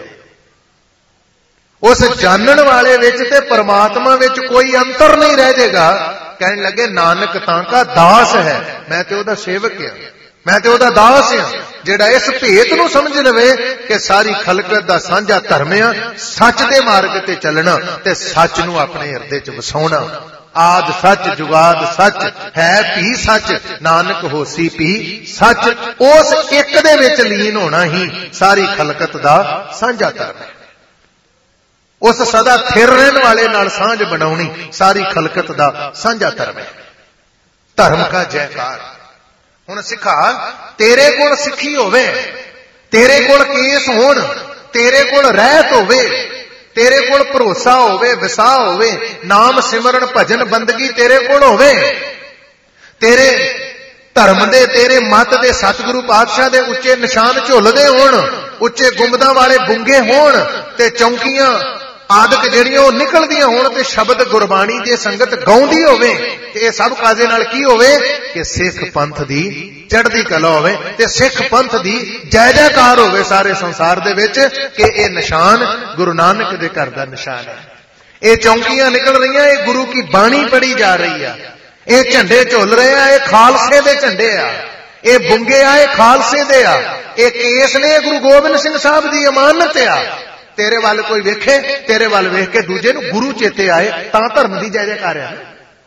ਉਸ ਜਾਣਨ ਵਾਲੇ ਵਿੱਚ ਤੇ ਪਰਮਾਤਮਾ ਵਿੱਚ ਕੋਈ ਅੰਤਰ ਨਹੀਂ ਰਹਿ ਜਾਏਗਾ। ਕਹਿਣ ਲੱਗੇ ਨਾਨਕ ਤਾਂਕਾ ਦਾਸ ਹੈ, ਮੈਂ ਤੇ ਉਹਦਾ ਸੇਵਕ ਹਾਂ, ਮੈਂ ਤੇ ਉਹਦਾ ਦਾਸ ਹਾਂ। ਜਿਹੜਾ ਇਸ ਭੇਤ ਨੂੰ ਸਮਝ ਲਵੇ ਕਿ ਸਾਰੀ ਖਲਕਤ ਦਾ ਸਾਂਝਾ ਧਰਮ ਆ, ਸੱਚ ਦੇ ਮਾਰਗ ਤੇ ਚੱਲਣਾ ਤੇ ਸੱਚ ਨੂੰ ਆਪਣੇ ਹਿਰਦੇ 'ਚ ਵਸਾਉਣਾ। ਆਦ ਸੱਚ ਜੁਗਾਦ ਸੱਚ ਹੈ ਭੀ ਸੱਚ, ਨਾਨਕ ਹੋਸੀ ਭੀ ਸੱਚ। ਉਸ ਇੱਕ ਦੇ ਵਿੱਚ ਲੀਨ ਹੋਣਾ ਹੀ ਸਾਰੀ ਖਲਕਤ ਦਾ ਸਾਂਝਾ ਧਰਮ ਹੈ। ਉਸ ਸਦਾ ਥਿਰ ਰਹਿਣ ਵਾਲੇ ਨਾਲ ਸਾਂਝ ਬਣਾਉਣੀ ਸਾਰੀ ਖਲਕਤ ਦਾ ਸਾਂਝਾ ਧਰਮ ਹੈ। ਧਰਮ ਦਾ ਜੈਕਾਰ। ਹੁਣ ਸਿੱਖਾ, ਤੇਰੇ ਕੋਲ ਸਿੱਖੀ ਹੋਵੇ, ਤੇਰੇ ਕੋਲ ਕੇਸ ਹੋਣ, ਤੇਰੇ ਕੋਲ ਰਹਿਤ ਹੋਵੇ, ਤੇਰੇ ਕੋਲ ਭਰੋਸਾ ਹੋਵੇ, ਵਿਸਾਹ ਹੋਵੇ, ਨਾਮ ਸਿਮਰਨ ਭਜਨ ਬੰਦਗੀ ਤੇਰੇ ਕੋਲ ਹੋਵੇ, ਤੇਰੇ ਧਰਮ ਦੇ ਤੇਰੇ ਮਤ ਦੇ ਸਤਿਗੁਰੂ ਪਾਤਸ਼ਾਹ ਦੇ ਉੱਚੇ ਨਿਸ਼ਾਨ ਝੁੱਲਦੇ ਹੋਣ, ਉੱਚੇ ਗੁੰਬਦਾਂ ਵਾਲੇ ਬੁੰਗੇ ਹੋਣ ਤੇ ਚੌਂਕੀਆਂ ਆਦਿਕ ਜਿਹੜੀਆਂ ਉਹ ਨਿਕਲਦੀਆਂ ਹੋਣ ਤੇ ਸ਼ਬਦ ਗੁਰਬਾਣੀ ਦੀ ਸੰਗਤ ਗਾਉਂਦੀ ਹੋਵੇ ਤੇ ਇਹ ਸਭ ਕਾਜ਼ੇ ਨਾਲ ਕੀ ਹੋਵੇ ਕਿ ਸਿੱਖ ਪੰਥ ਦੀ ਚੜ੍ਹਦੀ ਕਲਾ ਹੋਵੇ ਤੇ ਸਿੱਖ ਪੰਥ ਦੀ ਜੈ ਜੈਕਾਰ ਹੋਵੇ ਸਾਰੇ ਸੰਸਾਰ ਦੇ ਵਿੱਚ ਕਿ ਇਹ ਨਿਸ਼ਾਨ ਗੁਰੂ ਨਾਨਕ ਦੇ ਘਰ ਦਾ ਨਿਸ਼ਾਨ ਹੈ। ਇਹ ਚੌਂਕੀਆਂ ਨਿਕਲ ਰਹੀਆਂ, ਇਹ ਗੁਰੂ ਕੀ ਬਾਣੀ ਪੜ੍ਹੀ ਜਾ ਰਹੀ ਆ, ਇਹ ਝੰਡੇ ਝੁੱਲ ਰਹੇ ਆ, ਇਹ ਖਾਲਸੇ ਦੇ ਝੰਡੇ ਆ, ਇਹ ਬੁੰਗੇ ਆ, ਇਹ ਖਾਲਸੇ ਦੇ ਆ, ਇਹ ਕੇਸ ਨੇ ਗੁਰੂ ਗੋਬਿੰਦ ਸਿੰਘ ਸਾਹਿਬ ਦੀ ਅਮਾਨਤ ਆ। ਤੇਰੇ ਵੱਲ ਕੋਈ ਵੇਖੇ, ਤੇਰੇ ਵੱਲ ਵੇਖ ਕੇ ਦੂਜੇ ਨੂੰ ਗੁਰੂ ਚੇਤੇ ਆਏ ਤਾਂ ਧਰਮ ਦੀ ਜੈ ਜੈਕਾਰ ਆ।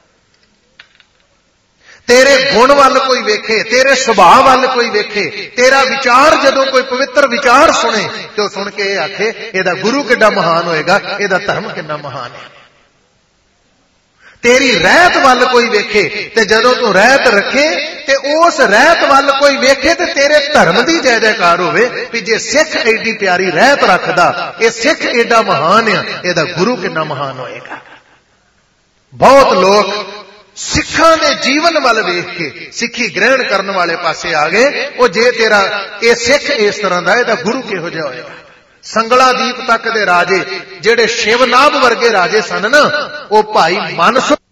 ਤੇਰੇ ਗੁਣ ਵੱਲ ਕੋਈ ਵੇਖੇ, ਤੇਰੇ ਸੁਭਾਅ ਵੱਲ ਕੋਈ ਵੇਖੇ, ਤੇਰਾ ਵਿਚਾਰ ਜਦੋਂ ਕੋਈ ਪਵਿੱਤਰ ਵਿਚਾਰ ਸੁਣੇ ਤੇ ਉਹ ਸੁਣ ਕੇ ਇਹ ਆਖੇ ਇਹਦਾ ਗੁਰੂ ਕਿੱਡਾ ਮਹਾਨ ਹੋਏਗਾ, ਇਹਦਾ ਧਰਮ ਕਿੰਨਾ ਮਹਾਨ ਹੈ। ਤੇਰੀ ਰਹਿਤ ਵੱਲ ਕੋਈ ਵੇਖੇ ਤੇ ਜਦੋਂ ਤੂੰ ਰਹਿਤ ਰੱਖੇ ਤੇ ਉਸ ਰਹਿਤ ਵੱਲ ਕੋਈ ਵੇਖੇ ਤੇ ਤੇਰੇ ਧਰਮ ਦੀ ਜੈ ਜੈਕਾਰ ਹੋਵੇ ਵੀ ਜੇ ਸਿੱਖ ਐਡੀ ਪਿਆਰੀ ਰਹਿਤ ਰੱਖਦਾ, ਇਹ ਸਿੱਖ ਐਡਾ ਮਹਾਨ ਆ, ਇਹਦਾ ਗੁਰੂ ਕਿੰਨਾ ਮਹਾਨ ਹੋਏਗਾ। ਬਹੁਤ ਲੋਕ ਸਿੱਖਾਂ ਦੇ ਜੀਵਨ ਵੱਲ ਵੇਖ ਕੇ ਸਿੱਖੀ ਗ੍ਰਹਿਣ ਕਰਨ ਵਾਲੇ ਪਾਸੇ ਆ ਗਏ। ਉਹ ਜੇ ਤੇਰਾ ਇਹ ਸਿੱਖ ਇਸ ਤਰ੍ਹਾਂ ਦਾ, ਇਹਦਾ ਗੁਰੂ ਕਿਹੋ ਜਿਹਾ ਹੋਏਗਾ। ਸੰਗਲਾਦੀਪ ਤੱਕ ਦੇ ਰਾਜੇ ਜਿਹੜੇ ਸ਼ਿਵਨਾਭ ਵਰਗੇ ਰਾਜੇ ਸਨ ਨਾ, ਉਹ ਭਾਈ ਮਨਸੁਖ